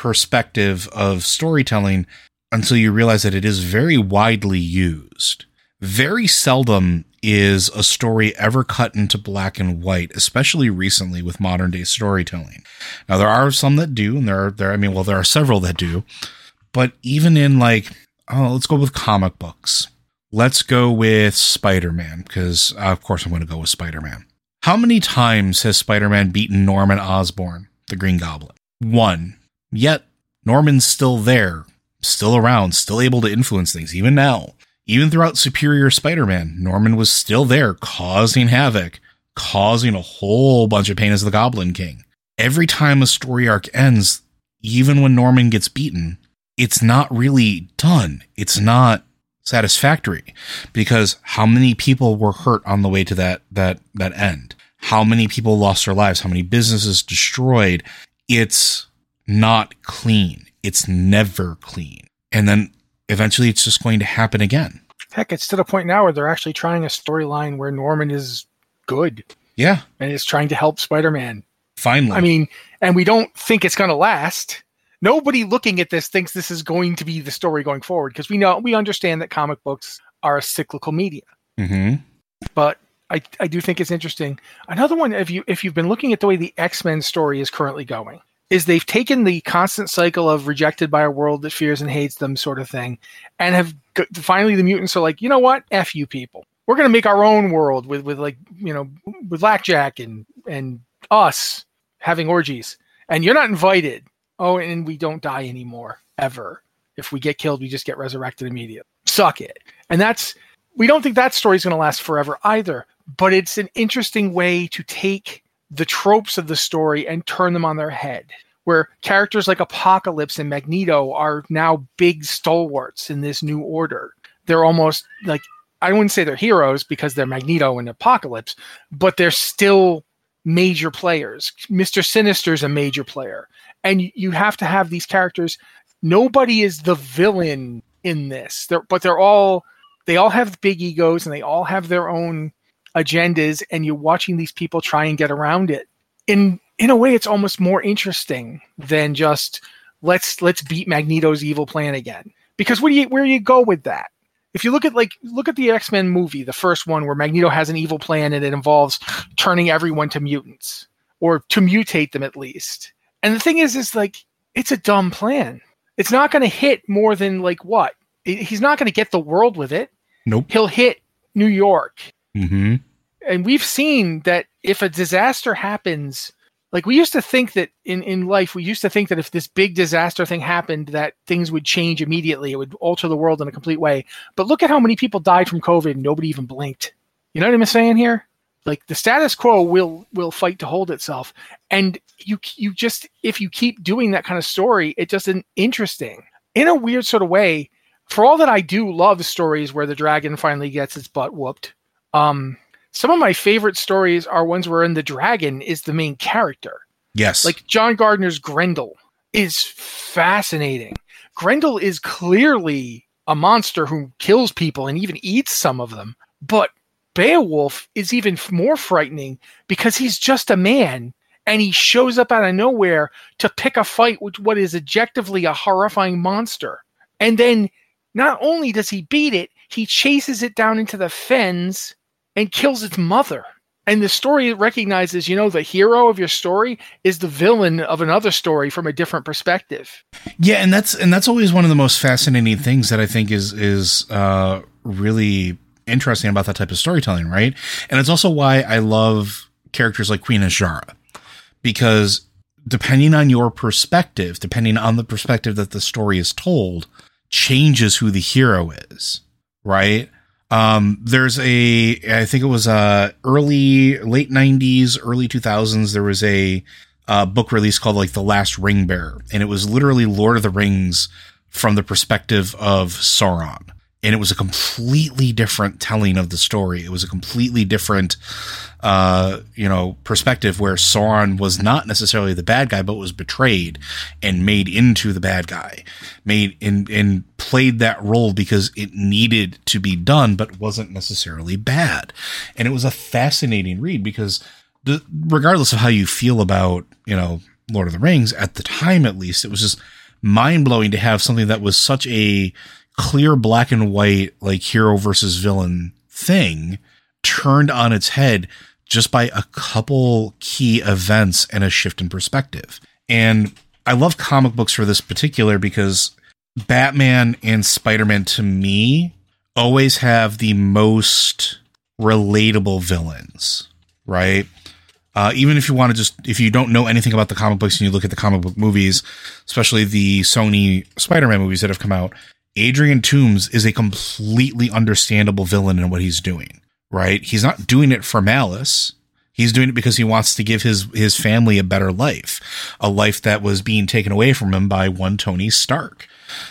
perspective of storytelling until you realize that it is very widely used. Very seldom is a story ever cut into black and white, especially recently with modern day storytelling. Now, there are some that do, and there are, there, I mean, well, there are several that do, but even in like, oh, let's go with comic books. Let's go with Spider-Man, because uh, of course I'm going to go with Spider-Man. How many times has Spider-Man beaten Norman Osborn, the Green Goblin? One. Yet, Norman's still there, still around, still able to influence things, even now. Even throughout Superior Spider-Man, Norman was still there, causing havoc, causing a whole bunch of pain as the Goblin King. Every time a story arc ends, even when Norman gets beaten, it's not really done. It's not satisfactory, because how many people were hurt on the way to that that that end? How many people lost their lives? How many businesses destroyed? It's not clean. It's never clean. And then eventually it's just going to happen again. Heck, it's to the point now where they're actually trying a storyline where Norman is good. Yeah. And is trying to help Spider-Man. Finally. I mean, and we don't think it's going to last. Nobody looking at this thinks this is going to be the story going forward, because we know, we understand that comic books are a cyclical media. Mm-hmm. But I, I do think it's interesting. Another one, if you if you've been looking at the way the X-Men story is currently going, is they've taken the constant cycle of rejected by a world that fears and hates them sort of thing, and have finally the mutants are like, you know what, F you people. We're going to make our own world with, with like, you know, with Blackjack and, and us having orgies, and you're not invited. Oh, and we don't die anymore, ever. If we get killed, we just get resurrected immediately. Suck it. And that's, we don't think that story's going to last forever either, but it's an interesting way to take the tropes of the story and turn them on their head, where characters like Apocalypse and Magneto are now big stalwarts in this new order. They're almost like, I wouldn't say they're heroes because they're Magneto and Apocalypse, but they're still major players. Mister Sinister's a major player. And you have to have these characters. Nobody is the villain in this, they're, but they're all, they all have big egos and they all have their own agendas, and you're watching these people try and get around it. In in a way, it's almost more interesting than just let's let's beat Magneto's evil plan again. Because where do you where do you go with that? If you look at like look at the X-Men movie, the first one where Magneto has an evil plan and it involves turning everyone to mutants, or to mutate them at least. And the thing is, is like it's a dumb plan. It's not going to hit more than like what? He's not going to get the world with it. Nope. He'll hit New York. Mm-hmm. And we've seen that if a disaster happens, like we used to think that in, in life, we used to think that if this big disaster thing happened, that things would change immediately. It would alter the world in a complete way. But look at how many people died from COVID and nobody even blinked. You know what I'm saying here? Like the status quo will will fight to hold itself. And you you just, if you keep doing that kind of story, it just isn't interesting. In a weird sort of way, for all that I do love stories where the dragon finally gets its butt whooped, um, some of my favorite stories are ones wherein the dragon is the main character. Yes. Like John Gardner's Grendel is fascinating. Grendel is clearly a monster who kills people and even eats some of them. But Beowulf is even more frightening because he's just a man and he shows up out of nowhere to pick a fight with what is objectively a horrifying monster. And then not only does he beat it, he chases it down into the fens and kills its mother. And the story recognizes, you know, the hero of your story is the villain of another story from a different perspective. Yeah, and that's and that's always one of the most fascinating things that I think is is uh, really interesting about that type of storytelling, right? And it's also why I love characters like Queen Azshara, because depending on your perspective, depending on the perspective that the story is told, changes who the hero is, right? Um, there's a, I think it was, uh, early, late nineties, early two thousands. There was a, uh, book release called like The Last Ring Bearer. And it was literally Lord of the Rings from the perspective of Sauron. And it was a completely different telling of the story. It was a completely different, uh, you know, perspective where Sauron was not necessarily the bad guy, but was betrayed and made into the bad guy, made and, and played that role because it needed to be done, but wasn't necessarily bad. And it was a fascinating read because the, regardless of how you feel about, you know, Lord of the Rings, at the time at least, it was just mind-blowing to have something that was such a clear black and white, like hero versus villain thing turned on its head just by a couple key events and a shift in perspective. And I love comic books for this particular because Batman and Spider-Man to me always have the most relatable villains, right? Uh, even if you want to just, if you don't know anything about the comic books and you look at the comic book movies, especially the Sony Spider-Man movies that have come out, Adrian Toomes is a completely understandable villain in what he's doing, right? He's not doing it for malice. He's doing it because he wants to give his, his family a better life, a life that was being taken away from him by one Tony Stark.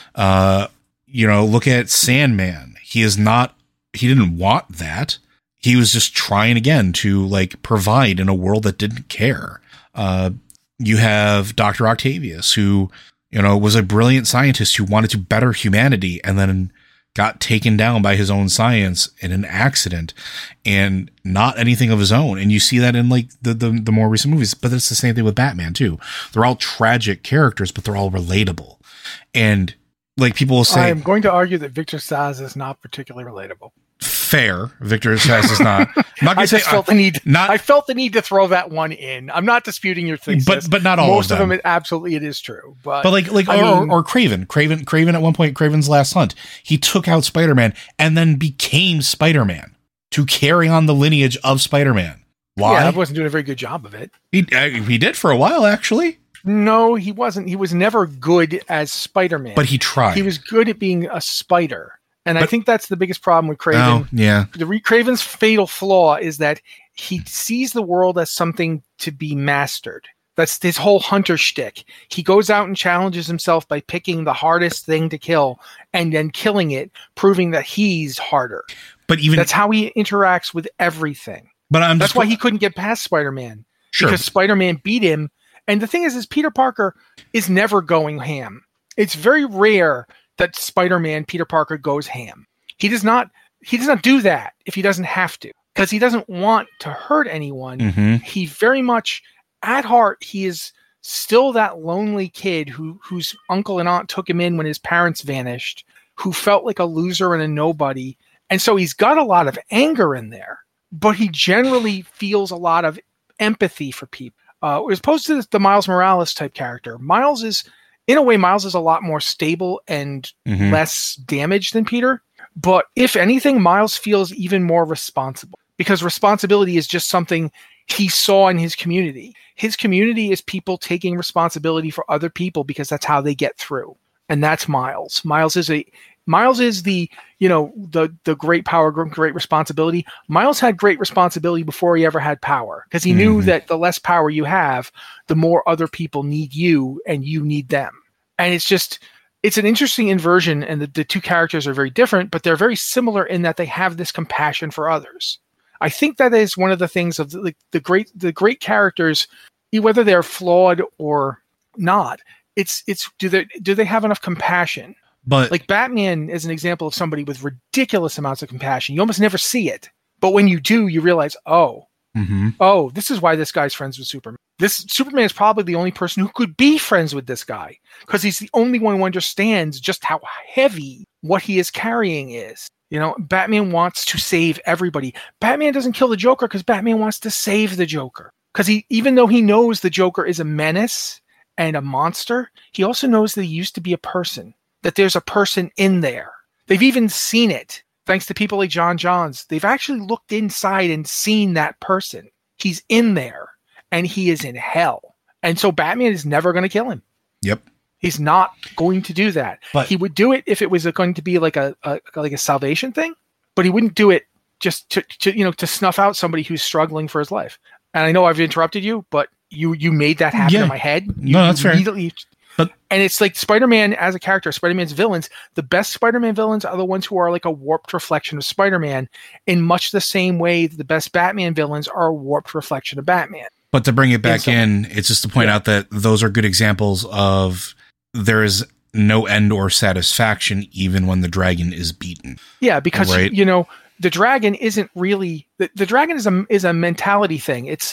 Uh, you know, look at Sandman. He is not, he didn't want that. He was just trying again to like provide in a world that didn't care. Uh, you have Doctor Octavius, who, you know, was a brilliant scientist who wanted to better humanity and then got taken down by his own science in an accident and not anything of his own. And you see that in like the, the, the more recent movies, but it's the same thing with Batman too. They're all tragic characters, but they're all relatable. And like people will say, I'm going to argue that Victor Zsasz is not particularly relatable. Fair. Victor Zsasz is not. I'm not I say, just felt uh, the need. Not, I felt the need to throw that one in. I'm not disputing your thesis, but but not all Most of them. of them, it, absolutely, it is true. But but like like I or, mean, or Craven, Craven, Craven. At one point, Craven's Last Hunt, he took out Spider-Man and then became Spider-Man to carry on the lineage of Spider-Man. Why? Yeah, I wasn't doing a very good job of it. He uh, he did for a while actually. No, he wasn't. He was never good as Spider-Man. But he tried. He was good at being a spider. And but, I think that's the biggest problem with Craven. Oh, yeah. The Re- Craven's fatal flaw is that he sees the world as something to be mastered. That's his whole hunter shtick. He goes out and challenges himself by picking the hardest thing to kill and then killing it, proving that he's harder. But even that's how he interacts with everything. But I'm that's just, why he couldn't get past Spider-Man. Sure. Because Spider-Man beat him. And the thing is, is Peter Parker is never going ham. It's very rare that Spider-Man, Peter Parker, goes ham. He does not he does not do that if he doesn't have to, because he doesn't want to hurt anyone. Mm-hmm. He very much, at heart, he is still that lonely kid who whose uncle and aunt took him in when his parents vanished, who felt like a loser and a nobody. And so he's got a lot of anger in there, but he generally feels a lot of empathy for people. Uh, as opposed to the Miles Morales type character, Miles is, in a way, Miles is a lot more stable and mm-hmm. less damaged than Peter. But if anything, Miles feels even more responsible, because responsibility is just something he saw in his community. His community is people taking responsibility for other people because that's how they get through. And that's Miles. Miles is a Miles is the, you know, the the great power, great responsibility. Miles had great responsibility before he ever had power, because he mm-hmm. knew that the less power you have, the more other people need you and you need them. And it's just, it's an interesting inversion, and the, the two characters are very different, but they're very similar in that they have this compassion for others. I think that is one of the things of the, the great the great characters, whether they're flawed or not. It's it's do they do they have enough compassion? But like Batman is an example of somebody with ridiculous amounts of compassion. You almost never see it, but when you do, you realize, oh, mm-hmm. oh, this is why this guy's friends with Superman. This Superman is probably the only person who could be friends with this guy, because he's the only one who understands just how heavy what he is carrying is. You know, Batman wants to save everybody. Batman doesn't kill the Joker because Batman wants to save the Joker. Because he, even though he knows the Joker is a menace and a monster, he also knows that he used to be a person, that there's a person in there. They've even seen it, thanks to people like John Johns. They've actually looked inside and seen that person. He's in there, and he is in hell. And so Batman is never going to kill him. Yep. He's not going to do that. But he would do it if it was going to be like a, a like a salvation thing, but he wouldn't do it just to, to you know to snuff out somebody who's struggling for his life. And I know I've interrupted you, but you you made that happen yeah. in my head. You, no, that's fair. But and it's like Spider-Man as a character, Spider-Man's villains, the best Spider-Man villains are the ones who are like a warped reflection of Spider-Man, in much the same way that the best Batman villains are a warped reflection of Batman. But to bring it back so, in, it's just to point yeah. out that those are good examples of there is no end or satisfaction even when the dragon is beaten. Yeah, because right? you know the dragon isn't really the, the dragon is a is a mentality thing. It's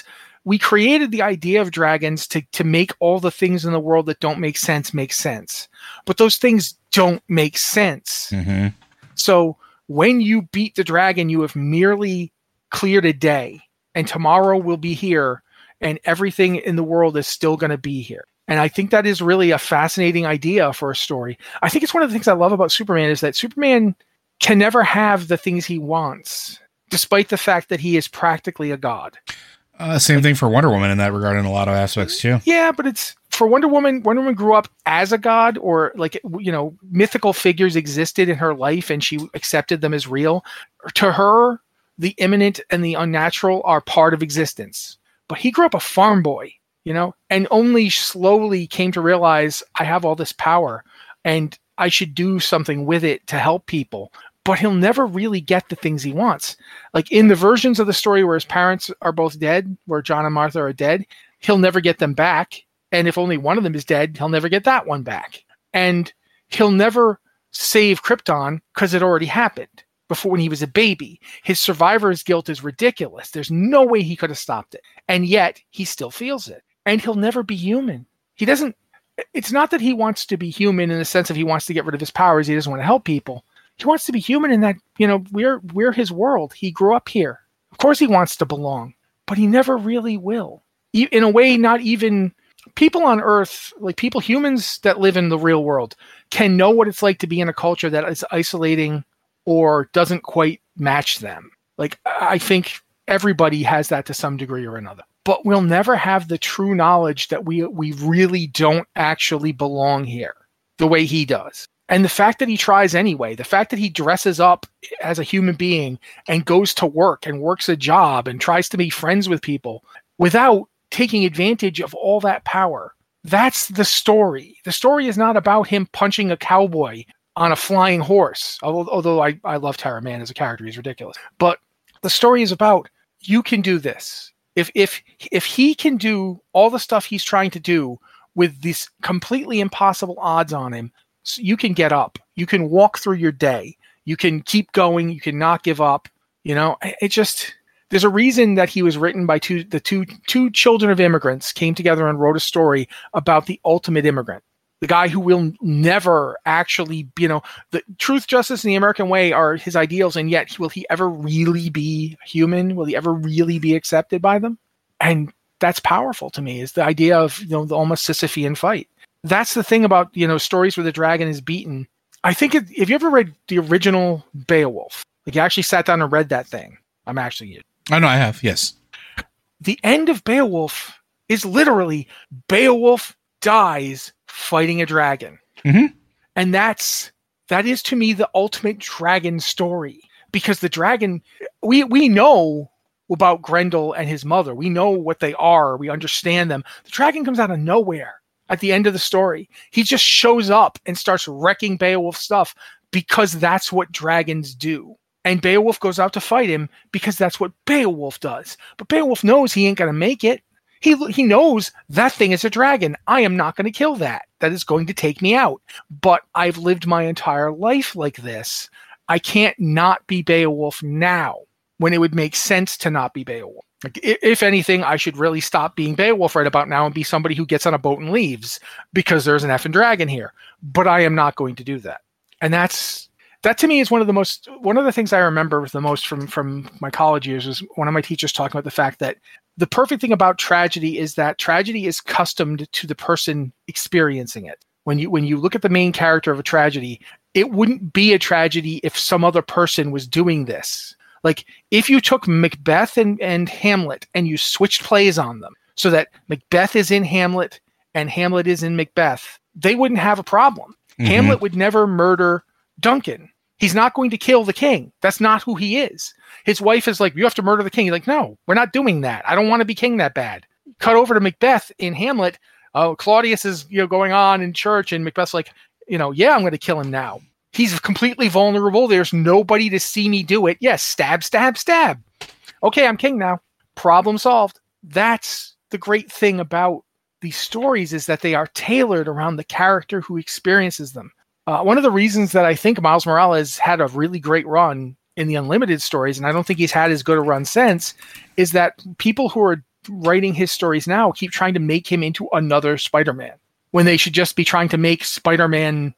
we created the idea of dragons to, to make all the things in the world that don't make sense make sense. But those things don't make sense. Mm-hmm. So when you beat the dragon, you have merely cleared a day, and tomorrow will be here, and everything in the world is still going to be here. And I think that is really a fascinating idea for a story. I think it's one of the things I love about Superman is that Superman can never have the things he wants, despite the fact that he is practically a god. Uh, same thing for Wonder Woman in that regard in a lot of aspects too. Yeah, but it's for Wonder Woman. Wonder Woman grew up as a god, or like, you know, mythical figures existed in her life and she accepted them as real. To her, the imminent and the unnatural are part of existence. But he grew up a farm boy, you know, and only slowly came to realize I have all this power and I should do something with it to help people. But he'll never really get the things he wants. Like in the versions of the story where his parents are both dead, where John and Martha are dead, he'll never get them back. And if only one of them is dead, he'll never get that one back. And he'll never save Krypton because it already happened before when he was a baby. His survivor's guilt is ridiculous. There's no way he could have stopped it. And yet he still feels it. And he'll never be human. He doesn't, it's not that he wants to be human in the sense of he wants to get rid of his powers. He doesn't want to help people. He wants to be human in that, you know, we're we're his world. He grew up here. Of course he wants to belong, but he never really will. In a way, not even people on Earth, like people, humans that live in the real world, can know what it's like to be in a culture that is isolating or doesn't quite match them. Like, I think everybody has that to some degree or another. But we'll never have the true knowledge that we we really don't actually belong here the way he does. And the fact that he tries anyway, the fact that he dresses up as a human being and goes to work and works a job and tries to be friends with people without taking advantage of all that power, that's the story. The story is not about him punching a cowboy on a flying horse, although, although I, I love Tara Mann as a character. He's ridiculous. But the story is about, you can do this. If if if he can do all the stuff he's trying to do with these completely impossible odds on him, you can get up. You can walk through your day. You can keep going. You can not give up. You know, it just, there's a reason that he was written by two, the two, two children of immigrants came together and wrote a story about the ultimate immigrant, the guy who will never actually, you know, the truth, justice, and the American way are his ideals. And yet will he ever really be human? Will he ever really be accepted by them? And that's powerful to me, is the idea of, you know, the almost Sisyphean fight. That's the thing about, you know, stories where the dragon is beaten. I think it, if you ever read the original Beowulf, like you actually sat down and read that thing. I'm actually you. I know I have. Yes. The end of Beowulf is literally Beowulf dies fighting a dragon. Mm-hmm. And that's, that is to me the ultimate dragon story, because the dragon, we, we know about Grendel and his mother. We know what they are. We understand them. The dragon comes out of nowhere. At the end of the story, he just shows up and starts wrecking Beowulf's stuff because that's what dragons do. And Beowulf goes out to fight him because that's what Beowulf does. But Beowulf knows he ain't going to make it. He he knows that thing is a dragon. I am not going to kill that. That is going to take me out. But I've lived my entire life like this. I can't not be Beowulf now, when it would make sense to not be Beowulf. Like, if anything, I should really stop being Beowulf right about now and be somebody who gets on a boat and leaves because there's an effing dragon here. But I am not going to do that. And that's, that to me is one of the most, one of the things I remember the most from, from my college years is one of my teachers talking about the fact that the perfect thing about tragedy is that tragedy is customed to the person experiencing it. When you, when you look at the main character of a tragedy, it wouldn't be a tragedy if some other person was doing this. Like, if you took Macbeth and, and Hamlet and you switched plays on them so that Macbeth is in Hamlet and Hamlet is in Macbeth, they wouldn't have a problem. Mm-hmm. Hamlet would never murder Duncan. He's not going to kill the king. That's not who he is. His wife is like, you have to murder the king. He's like, no, we're not doing that. I don't want to be king that bad. Cut over to Macbeth in Hamlet. Oh, Claudius is, you know, going on in church, and Macbeth's like, you know, yeah, I'm going to kill him now. He's completely vulnerable. There's nobody to see me do it. Yes, stab, stab, stab. Okay, I'm king now. Problem solved. That's the great thing about these stories, is that they are tailored around the character who experiences them. Uh, one of the reasons that I think Miles Morales had a really great run in the Unlimited stories, and I don't think he's had as good a run since, is that people who are writing his stories now keep trying to make him into another Spider-Man when they should just be trying to make Spider-Man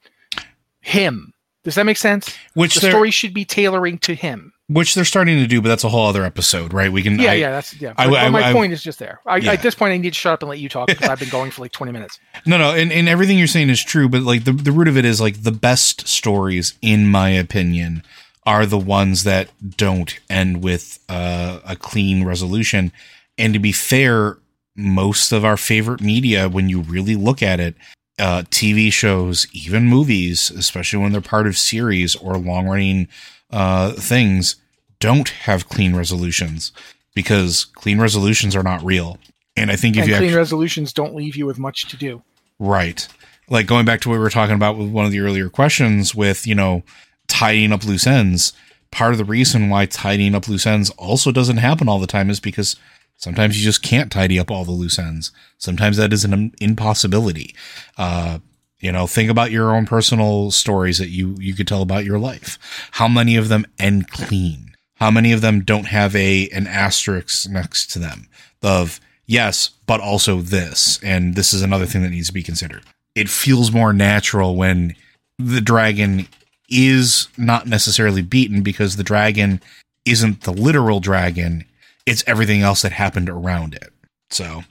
him. Does that make sense? Which the story should be tailoring to him. Which they're starting to do, but that's a whole other episode, right? We can. Yeah, I, yeah, that's yeah. I, But, I, but my I, point is just there. I, yeah. At this point, I need to shut up and let you talk because I've been going for like twenty minutes. No, no, and, and everything you're saying is true, but like the, the root of it is like the best stories, in my opinion, are the ones that don't end with uh, a clean resolution. And to be fair, most of our favorite media, when you really look at it, uh, T V shows, even movies, especially when they're part of series or long running uh, things, don't have clean resolutions because clean resolutions are not real. And I think if and you clean actually, resolutions don't leave you with much to do. right. Like going back to what we were talking about with one of the earlier questions with, you know, tidying up loose ends. Part of the reason why tidying up loose ends also doesn't happen all the time is because sometimes you just can't tidy up all the loose ends. Sometimes that is an impossibility. Uh, you know, think about your own personal stories that you, you could tell about your life. How many of them end clean? How many of them don't have a, an asterisk next to them of yes, but also this. And this is another thing that needs to be considered. It feels more natural when the dragon is not necessarily beaten because the dragon isn't the literal dragon. It's everything else that happened around it. So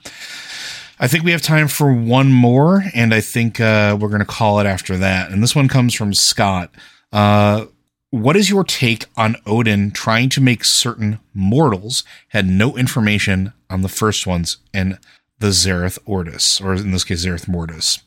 I think we have time for one more, and I think uh, we're going to call it after that. And this one comes from Scott. Uh, what is your take on Odin trying to make certain mortals had no information on the first ones and the Zereth Ortis, or in this case, Zereth Mortis?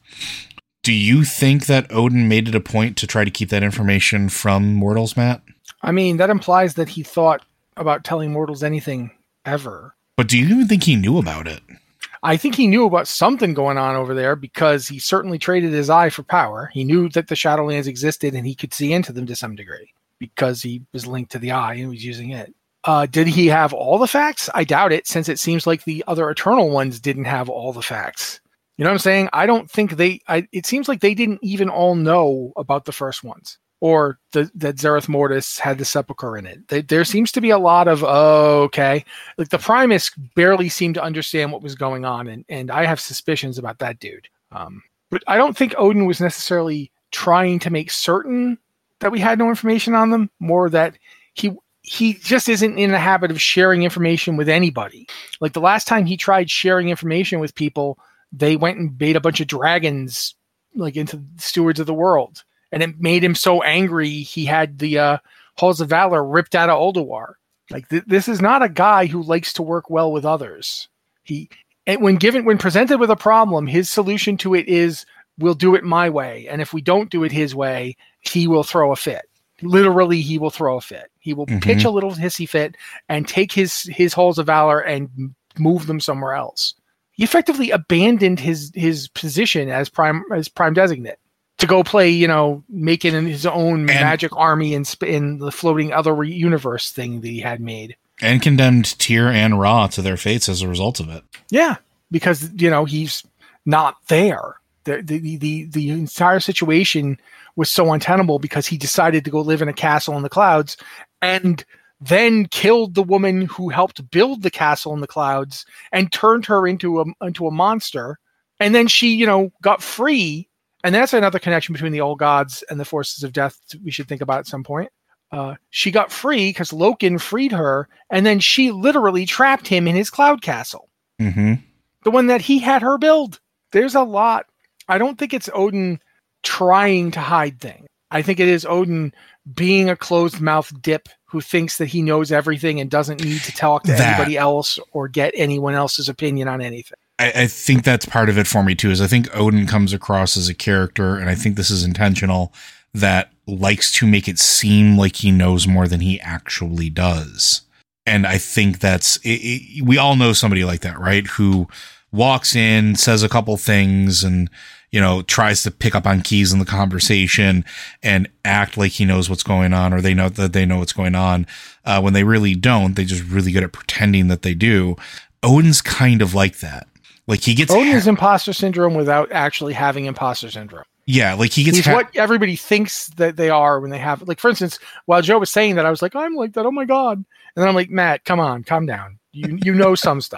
Do you think that Odin made it a point to try to keep that information from mortals, Matt? I mean, that implies that he thought about telling mortals anything ever. But do you even think he knew about it? I think he knew about something going on over there because he certainly traded his eye for power. He knew that the Shadowlands existed and he could see into them to some degree because he was linked to the eye and was using it. Uh, did he have all the facts? I doubt it, since it seems like the other Eternal ones didn't have all the facts. You know what I'm saying? I don't think they, I, it seems like they didn't even all know about the first ones. Or the, that Zereth Mortis had the sepulcher in it. They, there seems to be a lot of, oh, okay. Like the Primus barely seemed to understand what was going on, and, and I have suspicions about that dude. Um, but I don't think Odin was necessarily trying to make certain that we had no information on them, more that he he just isn't in the habit of sharing information with anybody. Like the last time he tried sharing information with people, they went and bait a bunch of dragons like into stewards of the world. And it made him so angry, he had the uh, Halls of Valor ripped out of Ulduar. Like th- this is not a guy who likes to work well with others. He, and when given, when presented with a problem, his solution to it is, "We'll do it my way." And if we don't do it his way, he will throw a fit. Literally, he will throw a fit. He will mm-hmm. pitch a little hissy fit and take his his Halls of Valor and move them somewhere else. He effectively abandoned his his position as prime as prime designate to go play, you know, make it in his own and, magic army in, in the floating other universe thing that he had made. And condemned Tyr and Ra to their fates as a result of it. Yeah, because, you know, he's not there. The, the, the, the entire situation was so untenable because he decided to go live in a castle in the clouds and then killed the woman who helped build the castle in the clouds and turned her into a, into a monster. And then she, you know, got free. And that's another connection between the old gods and the forces of death we should think about at some point. Uh, she got free because Loken freed her, and then she literally trapped him in his cloud castle. Mm-hmm. The one that he had her build. There's a lot. I don't think it's Odin trying to hide things. I think it is Odin being a closed-mouthed dip who thinks that he knows everything and doesn't need to talk to that. anybody else or get anyone else's opinion on anything. I, I think that's part of it for me too, is I think Odin comes across as a character, and I think this is intentional, that likes to make it seem like he knows more than he actually does. And I think that's, it, it, we all know somebody like that, right? Who walks in, says a couple things, and, you know, tries to pick up on keys in the conversation and act like he knows what's going on, or they know that they know what's going on. Uh, when they really don't, they just really good at pretending that they do. Odin's kind of like that. Like he gets Odin is ha- imposter syndrome without actually having imposter syndrome. Yeah, like he gets He's ha- what everybody thinks that they are when they have, like, for instance, while Joe was saying that, I was like, I'm like that. Oh my God. And then I'm like, Matt, come on, calm down. You you know some stuff.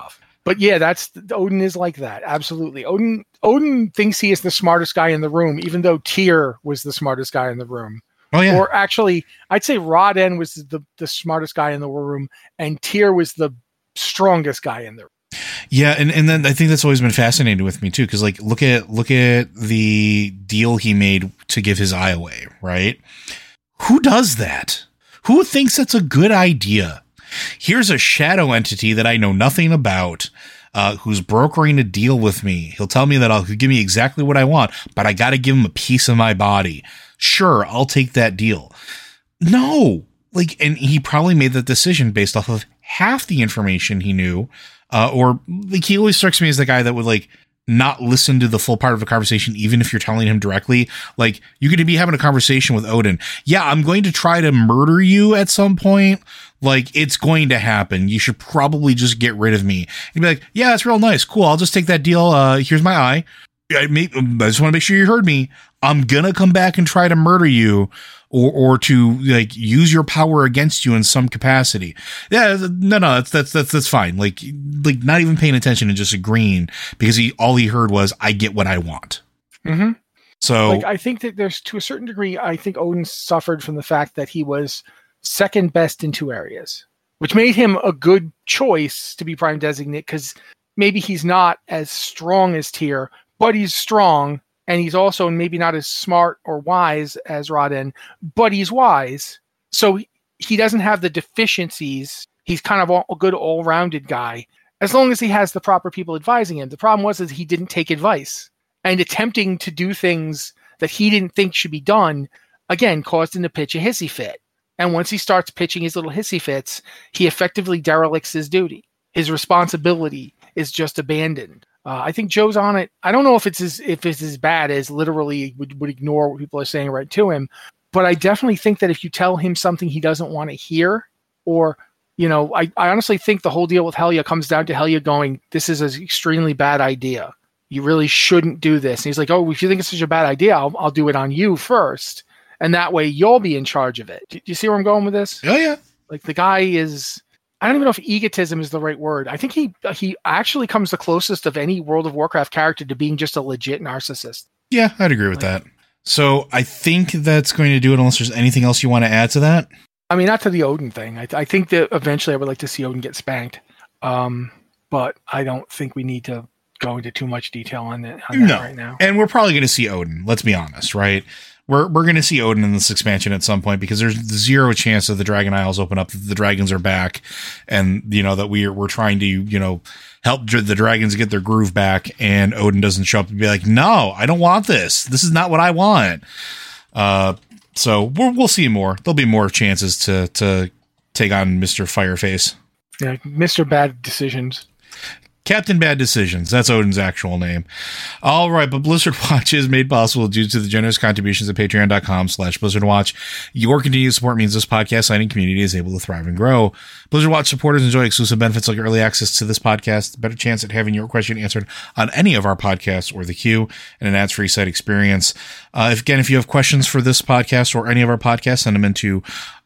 But yeah, that's Odin is like that. Absolutely. Odin Odin thinks he is the smartest guy in the room, even though Tyr was the smartest guy in the room. Oh yeah. Or actually, I'd say Ra-Den was the, the smartest guy in the room, and Tyr was the strongest guy in the room. Yeah, and, and then I think that's always been fascinating with me too, because like look at look at the deal he made to give his eye away, right? Who does that? Who thinks that's a good idea? Here's a shadow entity that I know nothing about, uh, who's brokering a deal with me. He'll tell me that I'll he'll give me exactly what I want, but I got to give him a piece of my body. Sure, I'll take that deal. No, like, and he probably made that decision based off of half the information he knew. Uh, or like he always strikes me as the guy that would like not listen to the full part of a conversation, even if you're telling him directly. Like you could be having a conversation with Odin. Yeah, I'm going to try to murder you at some point. Like it's going to happen. You should probably just get rid of me. And you'd be like, yeah, that's real nice. Cool. I'll just take that deal. Uh, here's my eye. I, may, I just want to make sure you heard me. I'm going to come back and try to murder you. Or, or to like use your power against you in some capacity. Yeah, no, no, that's, that's, that's, that's fine. Like, like not even paying attention and just agreeing because he, all he heard was, I get what I want. Mm-hmm. So like, I think that there's to a certain degree, I think Odin suffered from the fact that he was second best in two areas, which made him a good choice to be prime designate. Cause maybe he's not as strong as Tyr, but he's strong. And he's also maybe not as smart or wise as Ra-Den, but he's wise. So he doesn't have the deficiencies. He's kind of a good all-rounded guy, as long as he has the proper people advising him. The problem was that he didn't take advice. And attempting to do things that he didn't think should be done, again, caused him to pitch a hissy fit. And once he starts pitching his little hissy fits, he effectively derelicts his duty. His responsibility is just abandoned. Uh, I think Joe's on it. I don't know if it's as if it's as bad as literally would, would ignore what people are saying right to him, but I definitely think that if you tell him something he doesn't want to hear, or you know, I, I honestly think the whole deal with Helya comes down to Helya going, "This is an extremely bad idea. You really shouldn't do this." And he's like, "Oh, if you think it's such a bad idea, I'll I'll do it on you first, and that way you'll be in charge of it." Do you see where I'm going with this? Oh yeah. Like the guy is. I don't even know if egotism is the right word. I think he he actually comes the closest of any World of Warcraft character to being just a legit narcissist. Yeah, I'd agree with like, that. So I think that's going to do it unless there's anything else you want to add to that. I mean, not to the Odin thing. I, I think that eventually I would like to see Odin get spanked. Um, but I don't think we need to go into too much detail on, it, on that no. right now. And we're probably going to see Odin. Let's be honest, right? We're we're going to see Odin in this expansion at some point because there's zero chance that the Dragon Isles open up, that the dragons are back, and you know that we're we're trying to you know help the dragons get their groove back, and Odin doesn't show up and be like, "No, I don't want this. This is not what I want." Uh, so we'll we'll see more. There'll be more chances to to take on Mister Fireface. Yeah, Mister Bad Decisions. Captain Bad Decisions. That's Odin's actual name. All right, but Blizzard Watch is made possible due to the generous contributions at patreon.com slash Blizzard Watch. Your continued support means this podcast signing community is able to thrive and grow. Blizzard Watch supporters enjoy exclusive benefits like early access to this podcast, better chance at having your question answered on any of our podcasts or the queue, and an ads-free site experience. Uh, if, again, if you have questions for this podcast or any of our podcasts, send them into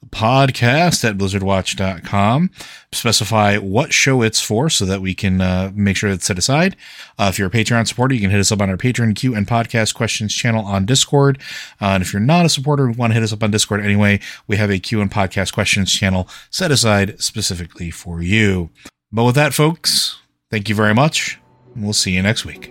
podcast at blizzard watch dot com. Specify what show it's for so that we can uh, make sure it's set aside. Uh, if you're a Patreon supporter, you can hit us up on our Patreon Q and podcast questions channel on Discord. Uh, and if you're not a supporter and want to hit us up on Discord anyway, we have a Q and podcast questions channel set aside specifically for you. But with that, folks, thank you very much. And we'll see you next week.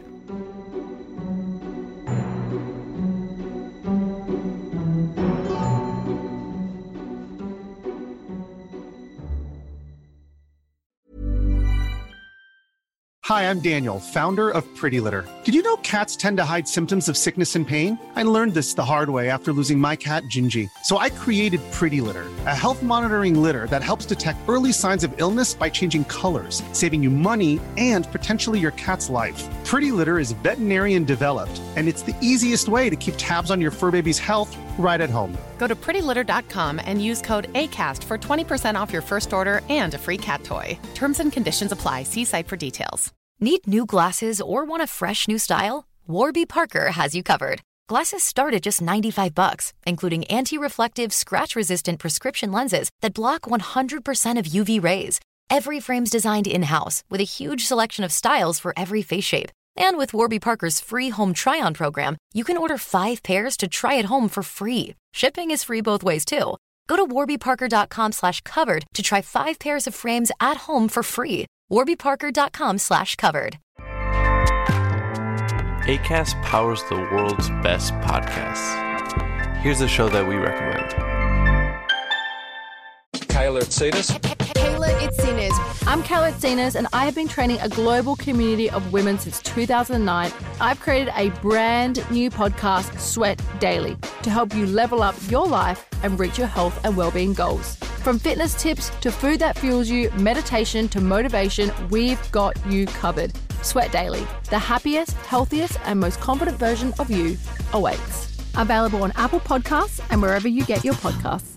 Hi, I'm Daniel, founder of Pretty Litter. Did you know cats tend to hide symptoms of sickness and pain? I learned this the hard way after losing my cat, Gingy. So I created Pretty Litter, a health monitoring litter that helps detect early signs of illness by changing colors, saving you money and potentially your cat's life. Pretty Litter is veterinarian developed, and it's the easiest way to keep tabs on your fur baby's health right at home. Go to pretty litter dot com and use code ACAST for twenty percent off your first order and a free cat toy. Terms and conditions apply. See site for details. Need new glasses or want a fresh new style? Warby Parker has you covered. Glasses start at just ninety-five bucks, including anti-reflective, scratch-resistant prescription lenses that block one hundred percent of U V rays. Every frame's designed in-house with a huge selection of styles for every face shape. And with Warby Parker's free home try-on program, you can order five pairs to try at home for free. Shipping is free both ways, too. Go to warbyparker.com slash covered to try five pairs of frames at home for free. warbyparker.com slash covered. Acast powers the world's best podcasts. Here's a show that we recommend. Kayla Itsinas. Kayla Itsinas. I'm Kayla Itsinas, and I have been training a global community of women since two thousand nine. I've created a brand new podcast, Sweat Daily, to help you level up your life and reach your health and well-being goals. From fitness tips to food that fuels you, meditation to motivation, we've got you covered. Sweat Daily, the happiest, healthiest, and most confident version of you awaits. Available on Apple Podcasts and wherever you get your podcasts.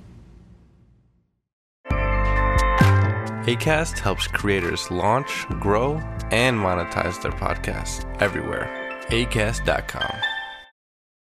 Acast helps creators launch, grow, and monetize their podcasts everywhere. acast dot com.